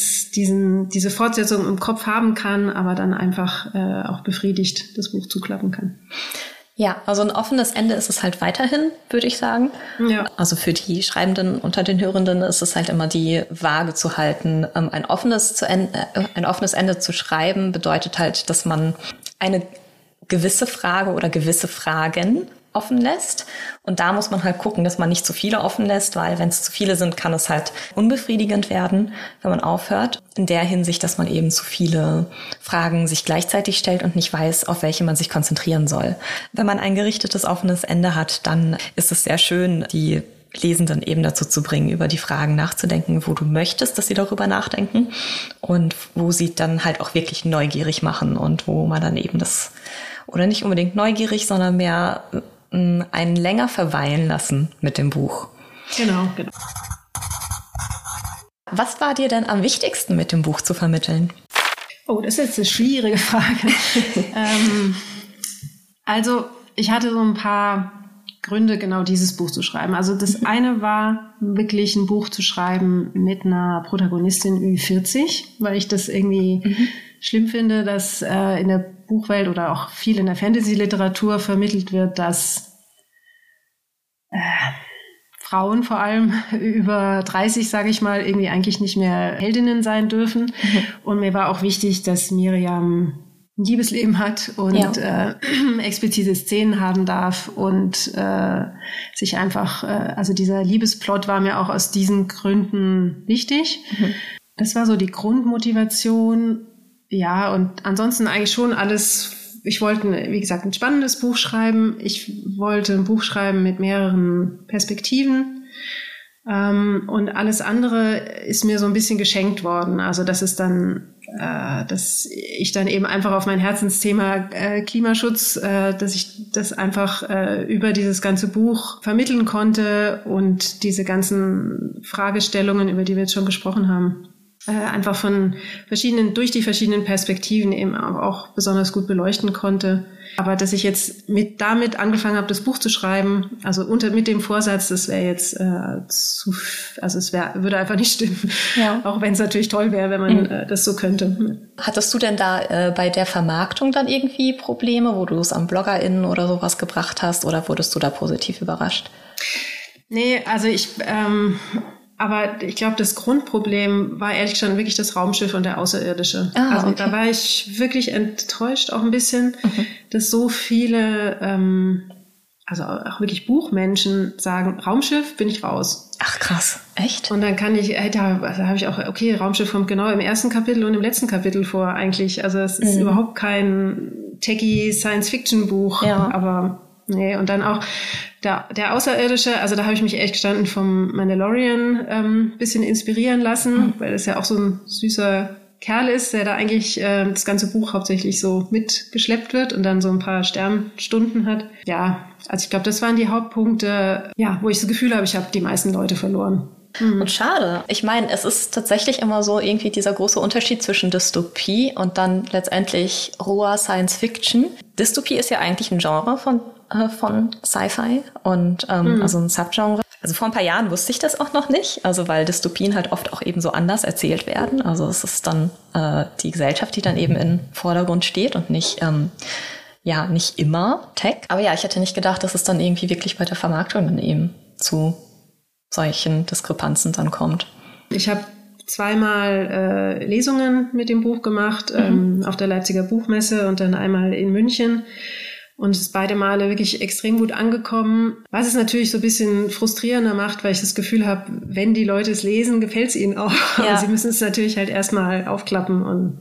diese Fortsetzung im Kopf haben kann, aber dann einfach auch befriedigt das Buch zuklappen kann. Ja, also ein offenes Ende ist es halt weiterhin, würde ich sagen. Ja. Also für die Schreibenden unter den Hörenden ist es halt immer die Waage zu halten. Ein offenes Ende zu schreiben bedeutet halt, dass man eine gewisse Frage oder gewisse Fragen offen lässt. Und da muss man halt gucken, dass man nicht zu viele offen lässt, weil wenn es zu viele sind, kann es halt unbefriedigend werden, wenn man aufhört. In der Hinsicht, dass man eben zu viele Fragen sich gleichzeitig stellt und nicht weiß, auf welche man sich konzentrieren soll. Wenn man ein gerichtetes, offenes Ende hat, dann ist es sehr schön, die Lesenden eben dazu zu bringen, über die Fragen nachzudenken, wo du möchtest, dass sie darüber nachdenken und wo sie dann halt auch wirklich neugierig machen und wo man dann eben das, oder nicht unbedingt neugierig, sondern mehr einen länger verweilen lassen mit dem Buch. Genau. Was war dir denn am wichtigsten mit dem Buch zu vermitteln? Oh, das ist jetzt eine schwierige Frage. Also ich hatte so ein paar Gründe, genau dieses Buch zu schreiben. Also das eine war wirklich ein Buch zu schreiben mit einer Protagonistin Ü40, weil ich das irgendwie schlimm finde, dass in der Buchwelt oder auch viel in der Fantasy-Literatur vermittelt wird, dass Frauen vor allem über 30, sage ich mal, irgendwie eigentlich nicht mehr Heldinnen sein dürfen. Und mir war auch wichtig, dass Miriam ein Liebesleben hat und explizite Szenen haben darf und sich einfach, also dieser Liebesplot war mir auch aus diesen Gründen wichtig. Das war so die Grundmotivation. Ja, und ansonsten eigentlich schon alles. Ich wollte, wie gesagt, ein spannendes Buch schreiben. Ich wollte ein Buch schreiben mit mehreren Perspektiven. Und alles andere ist mir so ein bisschen geschenkt worden. Also das ist dann, dass ich dann eben einfach auf mein Herzensthema Klimaschutz, dass ich das einfach über dieses ganze Buch vermitteln konnte und diese ganzen Fragestellungen, über die wir jetzt schon gesprochen haben, einfach durch die verschiedenen Perspektiven eben auch besonders gut beleuchten konnte. Aber dass ich jetzt damit angefangen habe, das Buch zu schreiben, also mit dem Vorsatz, das wäre jetzt würde einfach nicht stimmen. Ja. Auch wenn es natürlich toll wäre, wenn man das so könnte. Hattest du denn da bei der Vermarktung dann irgendwie Probleme, wo du es an BloggerInnen oder sowas gebracht hast, oder wurdest du da positiv überrascht? Nee, also aber ich glaube, das Grundproblem war ehrlich gesagt wirklich das Raumschiff und der Außerirdische. Also okay. Da war ich wirklich enttäuscht auch ein bisschen, dass so viele, also auch wirklich Buchmenschen sagen, Raumschiff, bin ich raus. Ach krass, echt? Und dann habe ich auch, okay, Raumschiff kommt genau im ersten Kapitel und im letzten Kapitel vor eigentlich. Also es ist überhaupt kein techie Science-Fiction-Buch, aber nee, und dann auch der Außerirdische, also da habe ich mich echt gestanden vom Mandalorian bisschen inspirieren lassen, weil das ja auch so ein süßer Kerl ist, der da eigentlich das ganze Buch hauptsächlich so mitgeschleppt wird und dann so ein paar Sternstunden hat. Ja, also ich glaube, das waren die Hauptpunkte, wo ich das Gefühl habe, ich habe die meisten Leute verloren. Und schade. Ich meine, es ist tatsächlich immer so irgendwie dieser große Unterschied zwischen Dystopie und dann letztendlich roher Science Fiction. Dystopie ist ja eigentlich ein Genre von Sci-Fi und also ein Subgenre. Also vor ein paar Jahren wusste ich das auch noch nicht, also weil Dystopien halt oft auch eben so anders erzählt werden. Also es ist dann die Gesellschaft, die dann eben im Vordergrund steht und nicht nicht immer Tech. Aber ja, ich hätte nicht gedacht, dass es dann irgendwie wirklich bei der Vermarktung dann eben zu solchen Diskrepanzen dann kommt. Ich habe zweimal Lesungen mit dem Buch gemacht, auf der Leipziger Buchmesse und dann einmal in München. Und es ist beide Male wirklich extrem gut angekommen. Was es natürlich so ein bisschen frustrierender macht, weil ich das Gefühl habe, wenn die Leute es lesen, gefällt es ihnen auch. Ja. Aber sie müssen es natürlich halt erstmal aufklappen und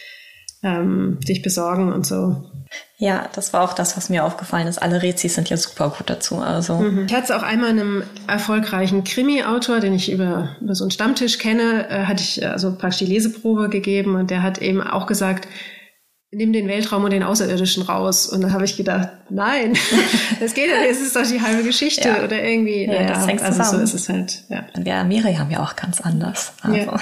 sich besorgen und so. Ja, das war auch das, was mir aufgefallen ist. Alle Rezis sind ja super gut dazu. Also Ich hatte es auch einmal einem erfolgreichen Krimi-Autor, den ich über so einen Stammtisch kenne, hatte ich also praktisch die Leseprobe gegeben und der hat eben auch gesagt, nimm den Weltraum und den Außerirdischen raus. Und da habe ich gedacht, nein, das geht ja, es ist doch die halbe Geschichte oder irgendwie. Ja, das hängt zusammen. So ist es halt. Ja. Wir Miriam ja auch ganz anders. Also. Ja.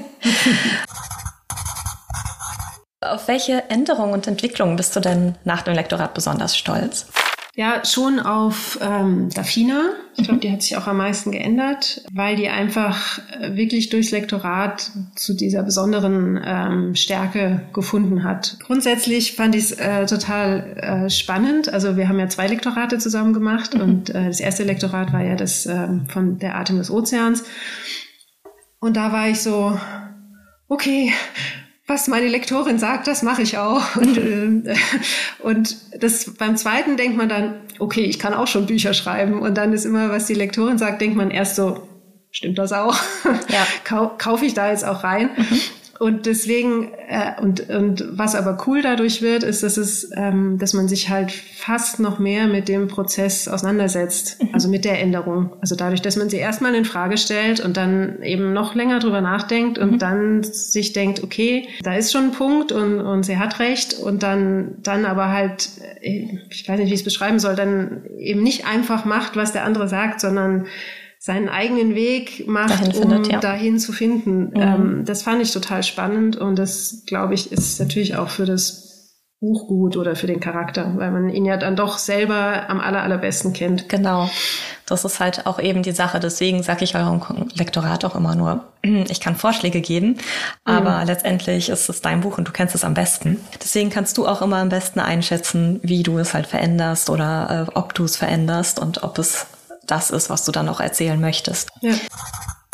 Auf welche Änderungen und Entwicklungen bist du denn nach dem Lektorat besonders stolz? Ja, schon auf Dafina. Ich glaube, die hat sich auch am meisten geändert, weil die einfach wirklich durchs Lektorat zu dieser besonderen Stärke gefunden hat. Grundsätzlich fand ich es total spannend. Also wir haben ja 2 Lektorate zusammen gemacht und das erste Lektorat war ja das von der Atem des Ozeans. Und da war ich so, okay, was meine Lektorin sagt, das mache ich auch. Und das beim zweiten denkt man dann, okay, ich kann auch schon Bücher schreiben. Und dann ist immer, was die Lektorin sagt, denkt man erst so, stimmt das auch? Ja. Kaufe ich da jetzt auch rein? Und deswegen, und was aber cool dadurch wird, ist, dass man sich halt fast noch mehr mit dem Prozess auseinandersetzt, also mit der Änderung. Also dadurch, dass man sie erstmal in Frage stellt und dann eben noch länger drüber nachdenkt und dann sich denkt, okay, da ist schon ein Punkt und sie hat recht und dann aber halt, ich weiß nicht, wie ich es beschreiben soll, dann eben nicht einfach macht, was der andere sagt, sondern seinen eigenen Weg macht, dahin zu finden. Das fand ich total spannend und das, glaube ich, ist natürlich auch für das Buch gut oder für den Charakter, weil man ihn ja dann doch selber am allerbesten kennt. Genau, das ist halt auch eben die Sache. Deswegen sage ich eurem Lektorat auch immer nur, ich kann Vorschläge geben, aber letztendlich ist es dein Buch und du kennst es am besten. Deswegen kannst du auch immer am besten einschätzen, wie du es halt veränderst oder ob du es veränderst und ob es das ist, was du dann auch erzählen möchtest. Ja.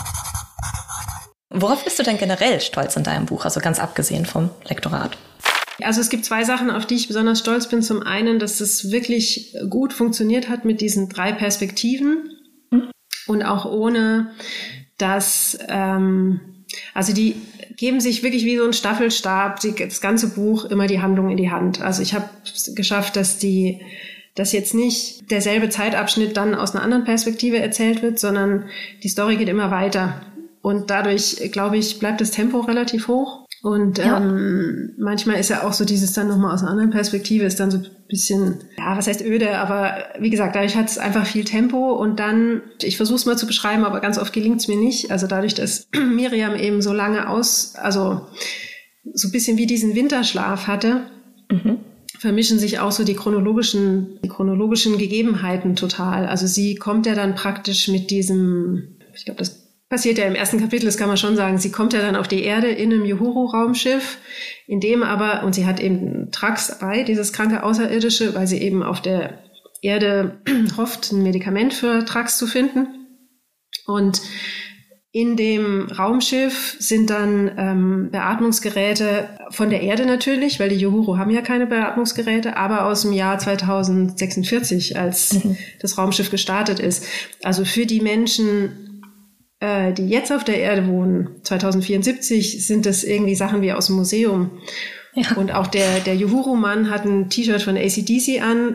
Worauf bist du denn generell stolz in deinem Buch, also ganz abgesehen vom Lektorat? Also es gibt 2 Sachen, auf die ich besonders stolz bin. Zum einen, dass es wirklich gut funktioniert hat mit diesen 3 Perspektiven und auch ohne, dass, also die geben sich wirklich wie so ein Staffelstab, das ganze Buch immer die Handlung in die Hand. Also ich habe es geschafft, dass jetzt nicht derselbe Zeitabschnitt dann aus einer anderen Perspektive erzählt wird, sondern die Story geht immer weiter. Und dadurch, glaube ich, bleibt das Tempo relativ hoch. Und manchmal ist ja auch so dieses dann nochmal aus einer anderen Perspektive, ist dann so ein bisschen, ja, was heißt öde, aber wie gesagt, dadurch hat es einfach viel Tempo. Und dann, ich versuche es mal zu beschreiben, aber ganz oft gelingt es mir nicht. Also dadurch, dass Miriam eben so lange also so ein bisschen wie diesen Winterschlaf hatte, vermischen sich auch so die chronologischen Gegebenheiten total. Also sie kommt ja dann praktisch mit diesem, ich glaube, das passiert ja im ersten Kapitel, das kann man schon sagen, sie kommt ja dann auf die Erde in einem Uhuru-Raumschiff, in dem aber, und sie hat eben Trax dabei, dieses kranke Außerirdische, weil sie eben auf der Erde hofft, ein Medikament für Trax zu finden. Und in dem Raumschiff sind dann Beatmungsgeräte von der Erde natürlich, weil die Uhuru haben ja keine Beatmungsgeräte, aber aus dem Jahr 2046, als das Raumschiff gestartet ist. Also für die Menschen, die jetzt auf der Erde wohnen, 2074, sind das irgendwie Sachen wie aus dem Museum. Ja. Und auch der Uhuru-Mann hat ein T-Shirt von AC/DC an,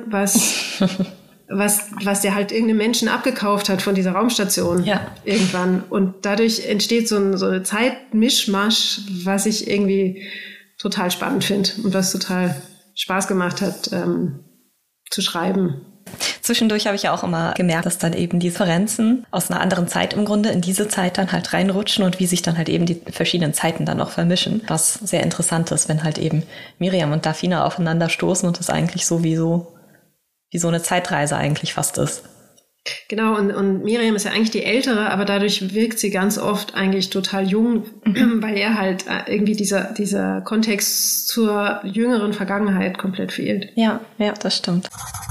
was der halt irgendeinem Menschen abgekauft hat von dieser Raumstation irgendwann. Und dadurch entsteht so eine Zeitmischmasch, was ich irgendwie total spannend finde und was total Spaß gemacht hat, zu schreiben. Zwischendurch habe ich ja auch immer gemerkt, dass dann eben die Differenzen aus einer anderen Zeit im Grunde in diese Zeit dann halt reinrutschen und wie sich dann halt eben die verschiedenen Zeiten dann auch vermischen. Was sehr interessant ist, wenn halt eben Miriam und Dafina aufeinander stoßen und das eigentlich so wie so eine Zeitreise eigentlich fast ist. Genau, und Miriam ist ja eigentlich die Ältere, aber dadurch wirkt sie ganz oft eigentlich total jung, weil ihr halt irgendwie dieser Kontext zur jüngeren Vergangenheit komplett fehlt. Ja, das stimmt.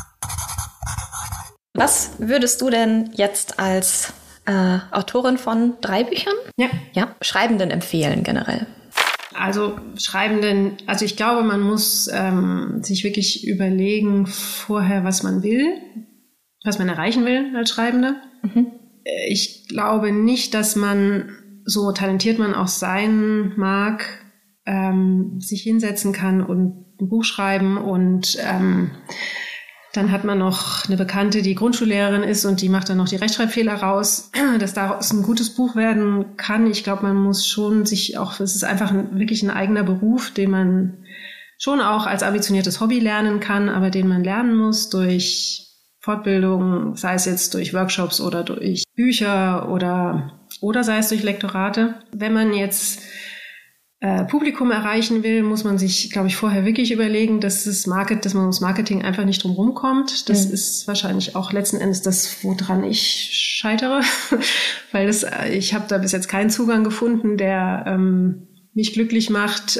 Was würdest du denn jetzt als Autorin von 3 Büchern Schreibenden empfehlen generell? Also Schreibenden, also ich glaube, man muss sich wirklich überlegen vorher, was man will, was man erreichen will als Schreibende. Ich glaube nicht, dass man, so talentiert man auch sein mag, sich hinsetzen kann und ein Buch schreiben und dann hat man noch eine Bekannte, die Grundschullehrerin ist und die macht dann noch die Rechtschreibfehler raus, dass daraus ein gutes Buch werden kann. Ich glaube, man muss schon sich auch, es ist einfach wirklich ein eigener Beruf, den man schon auch als ambitioniertes Hobby lernen kann, aber den man lernen muss durch Fortbildung, sei es jetzt durch Workshops oder durch Bücher oder sei es durch Lektorate. Wenn man jetzt Publikum erreichen will, muss man sich, glaube ich, vorher wirklich überlegen, dass man ums Marketing einfach nicht drum rumkommt. Das ist wahrscheinlich auch letzten Endes das, woran ich scheitere, weil ich habe da bis jetzt keinen Zugang gefunden, der mich glücklich macht.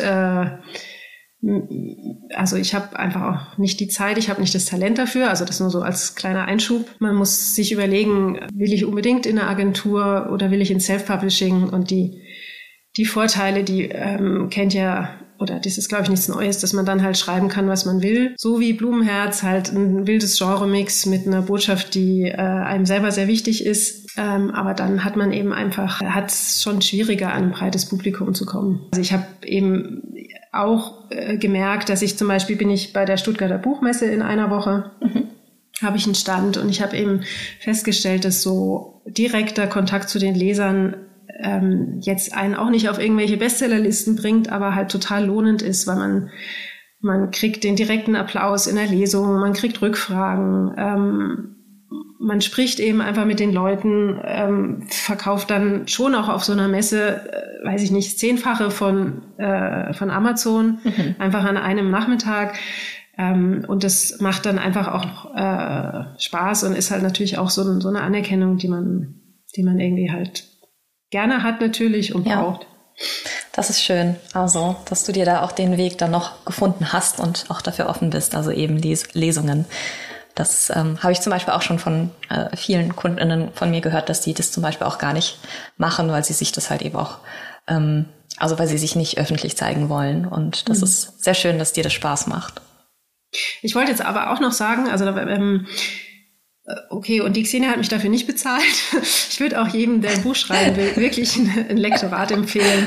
Also ich habe einfach auch nicht die Zeit, ich habe nicht das Talent dafür, also das nur so als kleiner Einschub. Man muss sich überlegen, will ich unbedingt in eine Agentur oder will ich in Self-Publishing, und die Vorteile, die kennt ja, oder das ist, glaube ich, nichts Neues, dass man dann halt schreiben kann, was man will. So wie Blumenherz halt ein wildes Genre-Mix mit einer Botschaft, die einem selber sehr wichtig ist. Aber dann hat man eben hat es schon schwieriger, an ein breites Publikum zu kommen. Also ich habe eben auch gemerkt, dass bin ich bei der Stuttgarter Buchmesse in einer Woche, habe ich einen Stand, und ich habe eben festgestellt, dass so direkter Kontakt zu den Lesern jetzt einen auch nicht auf irgendwelche Bestsellerlisten bringt, aber halt total lohnend ist, weil man kriegt den direkten Applaus in der Lesung, man kriegt Rückfragen, man spricht eben einfach mit den Leuten, verkauft dann schon auch auf so einer Messe, weiß ich nicht, 10-fache von Amazon, einfach an einem Nachmittag. Und das macht dann einfach auch Spaß und ist halt natürlich auch so eine Anerkennung, die man irgendwie halt gerne hat natürlich und braucht. Das ist schön. Also, dass du dir da auch den Weg dann noch gefunden hast und auch dafür offen bist, also eben Lesungen. Das habe ich zum Beispiel auch schon von vielen KundInnen von mir gehört, dass die das zum Beispiel auch gar nicht machen, weil sie sich das halt eben auch Also weil sie sich nicht öffentlich zeigen wollen. Und das ist sehr schön, dass dir das Spaß macht. Ich wollte jetzt aber auch noch sagen, also okay, und die Xenia hat mich dafür nicht bezahlt. Ich würde auch jedem, der ein Buch schreiben will, wirklich ein Lektorat empfehlen.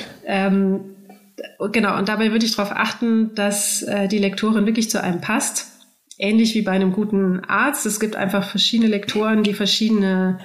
Genau, und dabei würde ich darauf achten, dass die Lektorin wirklich zu einem passt. Ähnlich wie bei einem guten Arzt. Es gibt einfach verschiedene Lektoren, die verschiedene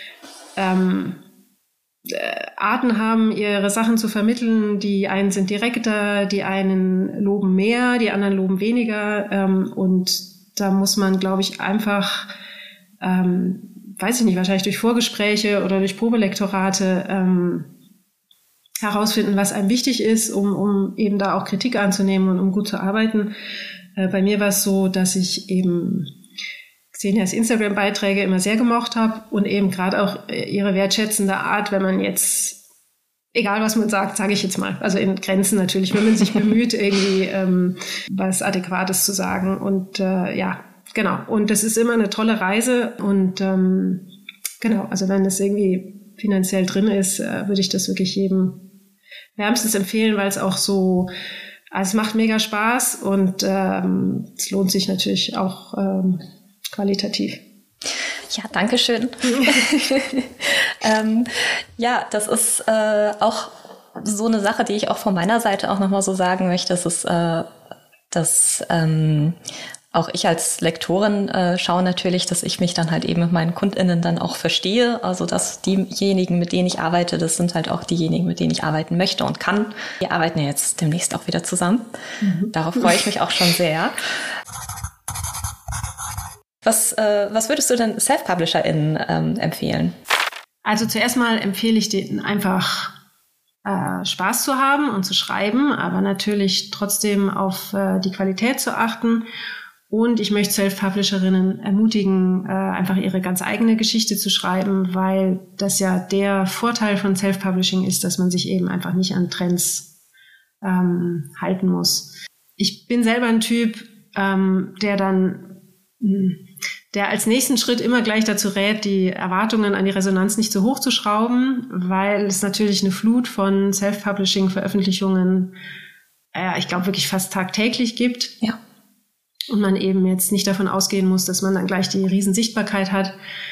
Arten haben, ihre Sachen zu vermitteln. Die einen sind direkter, die einen loben mehr, die anderen loben weniger. Und da muss man, glaube ich, einfach, weiß ich nicht, wahrscheinlich durch Vorgespräche oder durch Probelektorate herausfinden, was einem wichtig ist, um eben da auch Kritik anzunehmen und um gut zu arbeiten. Bei mir war es so, dass ich eben Xenias Instagram-Beiträge immer sehr gemocht habe und eben gerade auch ihre wertschätzende Art, wenn man jetzt, egal was man sagt, sage ich jetzt mal, also in Grenzen natürlich, wenn man sich bemüht, irgendwie was Adäquates zu sagen. Und ja, genau. Und das ist immer eine tolle Reise. Und genau, also wenn das irgendwie finanziell drin ist, würde ich das wirklich jedem wärmstens empfehlen, weil es auch so, also es macht mega Spaß und es lohnt sich natürlich auch qualitativ. Ja, danke schön. Ja, das ist auch so eine Sache, die ich auch von meiner Seite auch nochmal so sagen möchte, dass auch ich als Lektorin schaue natürlich, dass ich mich dann halt eben mit meinen KundInnen dann auch verstehe. Also dass diejenigen, mit denen ich arbeite, das sind halt auch diejenigen, mit denen ich arbeiten möchte und kann. Wir arbeiten ja jetzt demnächst auch wieder zusammen. Darauf freue ich mich auch schon sehr. Was würdest du denn Self-PublisherInnen empfehlen? Also zuerst mal empfehle ich denen einfach Spaß zu haben und zu schreiben, aber natürlich trotzdem auf die Qualität zu achten. Und ich möchte Self-Publisherinnen ermutigen, einfach ihre ganz eigene Geschichte zu schreiben, weil das ja der Vorteil von Self-Publishing ist, dass man sich eben einfach nicht an Trends halten muss. Ich bin selber ein Typ, der als nächsten Schritt immer gleich dazu rät, die Erwartungen an die Resonanz nicht zu hoch zu schrauben, weil es natürlich eine Flut von Self-Publishing-Veröffentlichungen, ich glaube, wirklich fast tagtäglich gibt. Ja. Und man eben jetzt nicht davon ausgehen muss, dass man dann gleich die Riesensichtbarkeit hat.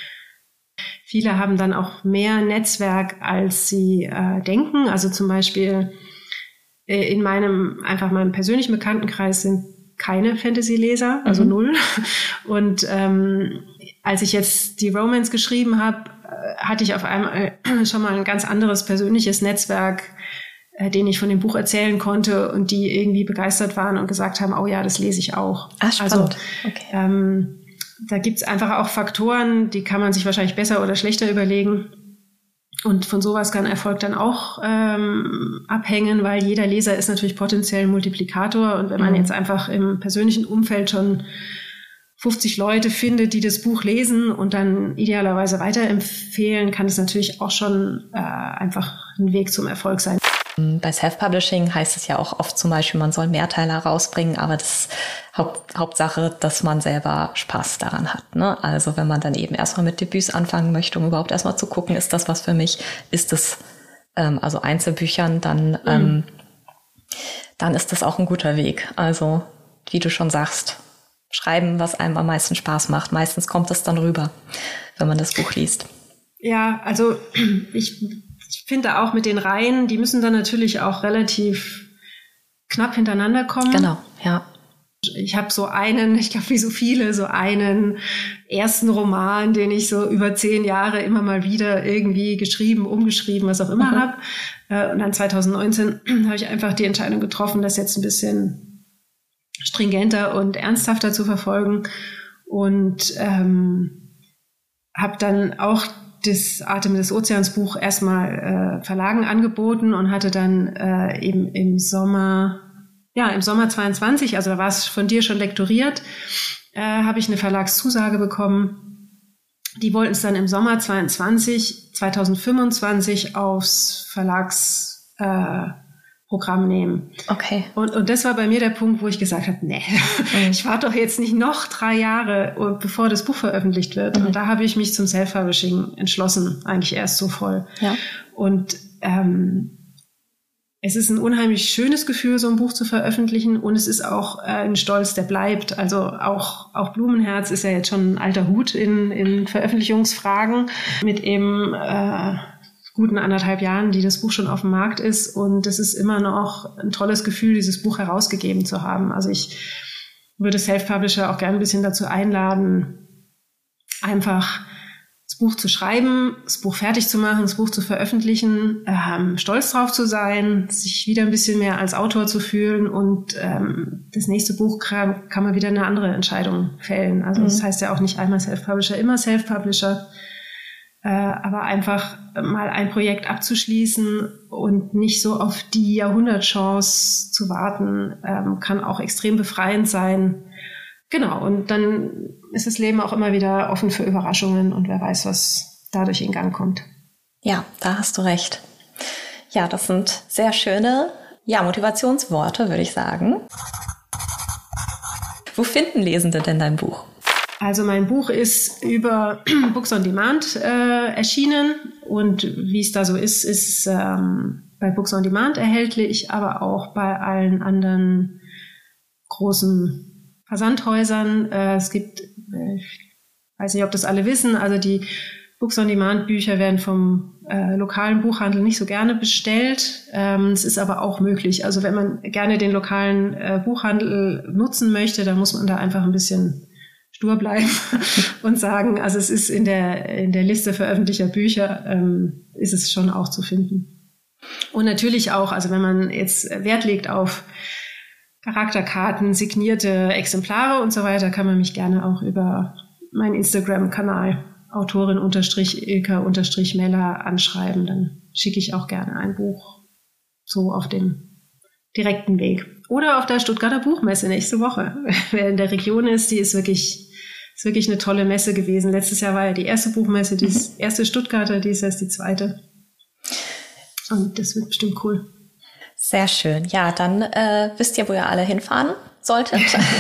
Viele haben dann auch mehr Netzwerk, als sie denken. Also zum Beispiel in meinem persönlichen Bekanntenkreis sind keine Fantasy-Leser, also 0. Und als ich jetzt die Romance geschrieben habe, hatte ich auf einmal schon mal ein ganz anderes persönliches Netzwerk, denen ich von dem Buch erzählen konnte und die irgendwie begeistert waren und gesagt haben, oh ja, das lese ich auch. Ach, spannend. Also okay. Da gibt's einfach auch Faktoren, die kann man sich wahrscheinlich besser oder schlechter überlegen. Und von sowas kann Erfolg dann auch abhängen, weil jeder Leser ist natürlich potenziell ein Multiplikator. Und wenn man jetzt einfach im persönlichen Umfeld schon 50 Leute findet, die das Buch lesen und dann idealerweise weiterempfehlen, kann es natürlich auch schon einfach ein Weg zum Erfolg sein. Bei Self-Publishing heißt es ja auch oft zum Beispiel, man soll Mehrteiler rausbringen, aber das Hauptsache, dass man selber Spaß daran hat, ne? Also wenn man dann eben erstmal mit Debüts anfangen möchte, um überhaupt erstmal zu gucken, ist das was für mich, ist das also Einzelbüchern, dann ist das auch ein guter Weg. Also wie du schon sagst, schreiben, was einem am meisten Spaß macht. Meistens kommt das dann rüber, wenn man das Buch liest. Ja, also ich finde auch mit den Reihen, die müssen dann natürlich auch relativ knapp hintereinander kommen. Genau, ja. Ich habe ich glaube wie so viele, so einen ersten Roman, den ich so über 10 Jahre immer mal wieder irgendwie geschrieben, umgeschrieben, was auch immer habe. Und dann 2019 habe ich einfach die Entscheidung getroffen, das jetzt ein bisschen stringenter und ernsthafter zu verfolgen. Und habe dann auch das Atem des Ozeans Buch erstmal Verlagen angeboten und hatte dann eben im Sommer 22, also da war es von dir schon lektoriert, habe ich eine Verlagszusage bekommen. Die wollten es dann im Sommer 2025 aufs Verlagsprogramm nehmen. Okay. Und das war bei mir der Punkt, wo ich gesagt habe, nee, ich warte doch jetzt nicht noch 3 Jahre, bevor das Buch veröffentlicht wird. Und da habe ich mich zum Self-Publishing entschlossen, eigentlich erst so voll. Ja. Und es ist ein unheimlich schönes Gefühl, so ein Buch zu veröffentlichen, und es ist auch ein Stolz, der bleibt. Also auch Blumenherz ist ja jetzt schon ein alter Hut in Veröffentlichungsfragen mit eben guten 1,5 Jahren, die das Buch schon auf dem Markt ist, und es ist immer noch ein tolles Gefühl, dieses Buch herausgegeben zu haben. Also ich würde Self-Publisher auch gerne ein bisschen dazu einladen, einfach das Buch zu schreiben, das Buch fertig zu machen, das Buch zu veröffentlichen, stolz drauf zu sein, sich wieder ein bisschen mehr als Autor zu fühlen, und das nächste Buch kann man wieder eine andere Entscheidung fällen. Also das heißt ja auch nicht einmal Self-Publisher, immer Self-Publisher, aber einfach mal ein Projekt abzuschließen und nicht so auf die Jahrhundertchance zu warten, kann auch extrem befreiend sein. Genau, und dann ist das Leben auch immer wieder offen für Überraschungen, und wer weiß, was dadurch in Gang kommt. Ja, da hast du recht. Ja, das sind sehr schöne, Motivationsworte, würde ich sagen. Wo finden Lesende denn dein Buch? Also mein Buch ist über Books on Demand erschienen, und wie es da so ist bei Books on Demand erhältlich, aber auch bei allen anderen großen Versandhäusern. Es gibt, ich weiß nicht, ob das alle wissen, also die Books on Demand Bücher werden vom lokalen Buchhandel nicht so gerne bestellt. Es ist aber auch möglich. Also wenn man gerne den lokalen Buchhandel nutzen möchte, dann muss man da einfach ein bisschen stur bleiben und sagen, also es ist in der Liste veröffentlichter Bücher, ist es schon auch zu finden. Und natürlich auch, also wenn man jetzt Wert legt auf Charakterkarten, signierte Exemplare und so weiter, kann man mich gerne auch über meinen Instagram-Kanal Autorin_Ilka_Meller anschreiben. Dann schicke ich auch gerne ein Buch so auf dem direkten Weg. Oder auf der Stuttgarter Buchmesse nächste Woche. Wer in der Region ist, die ist wirklich eine tolle Messe gewesen. Letztes Jahr war ja die erste Buchmesse, die erste Stuttgarter, dieses Jahr ist die zweite. Und das wird bestimmt cool. Sehr schön. Ja, dann wisst ihr, wo ihr alle hinfahren solltet.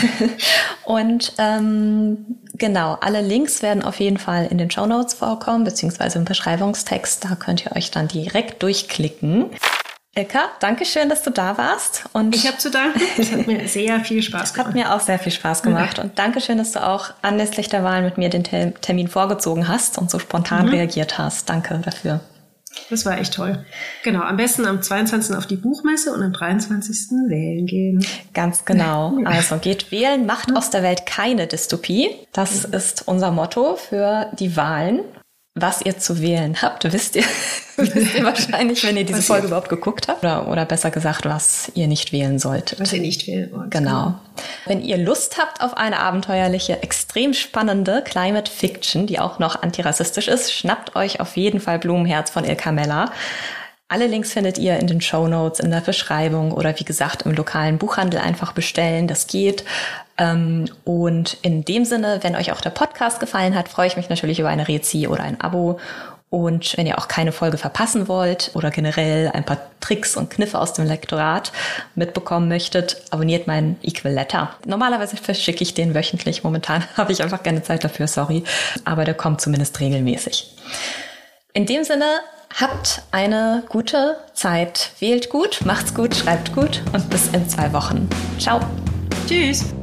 Und genau, alle Links werden auf jeden Fall in den Shownotes vorkommen, beziehungsweise im Beschreibungstext. Da könnt ihr euch dann direkt durchklicken. Ilka, danke schön, dass du da warst. Und ich habe zu danken. Es hat mir sehr viel Spaß gemacht. Hat mir auch sehr viel Spaß gemacht. Und danke schön, dass du auch anlässlich der Wahl mit mir den Termin vorgezogen hast und so spontan reagiert hast. Danke dafür. Das war echt toll. Genau, am besten am 22. auf die Buchmesse und am 23. wählen gehen. Ganz genau. Also geht wählen, macht aus der Welt keine Dystopie. Das ist unser Motto für die Wahlen. Was ihr zu wählen habt, wisst ihr wahrscheinlich, wenn ihr diese Folge überhaupt geguckt habt. Oder besser gesagt, was ihr nicht wählen solltet. Was ihr nicht wählen wollt. Genau. Wenn ihr Lust habt auf eine abenteuerliche, extrem spannende Climate Fiction, die auch noch antirassistisch ist, schnappt euch auf jeden Fall Blumenherz von Ilka Meller. Alle Links findet ihr in den Shownotes, in der Beschreibung oder wie gesagt im lokalen Buchhandel einfach bestellen. Das geht. Und in dem Sinne, wenn euch auch der Podcast gefallen hat, freue ich mich natürlich über eine Rezi oder ein Abo. Und wenn ihr auch keine Folge verpassen wollt oder generell ein paar Tricks und Kniffe aus dem Lektorat mitbekommen möchtet, abonniert meinen Equal Letter. Normalerweise verschicke ich den wöchentlich. Momentan habe ich einfach keine Zeit dafür, sorry. Aber der kommt zumindest regelmäßig. In dem Sinne, habt eine gute Zeit. Wählt gut, macht's gut, schreibt gut und bis in 2 Wochen. Ciao. Tschüss.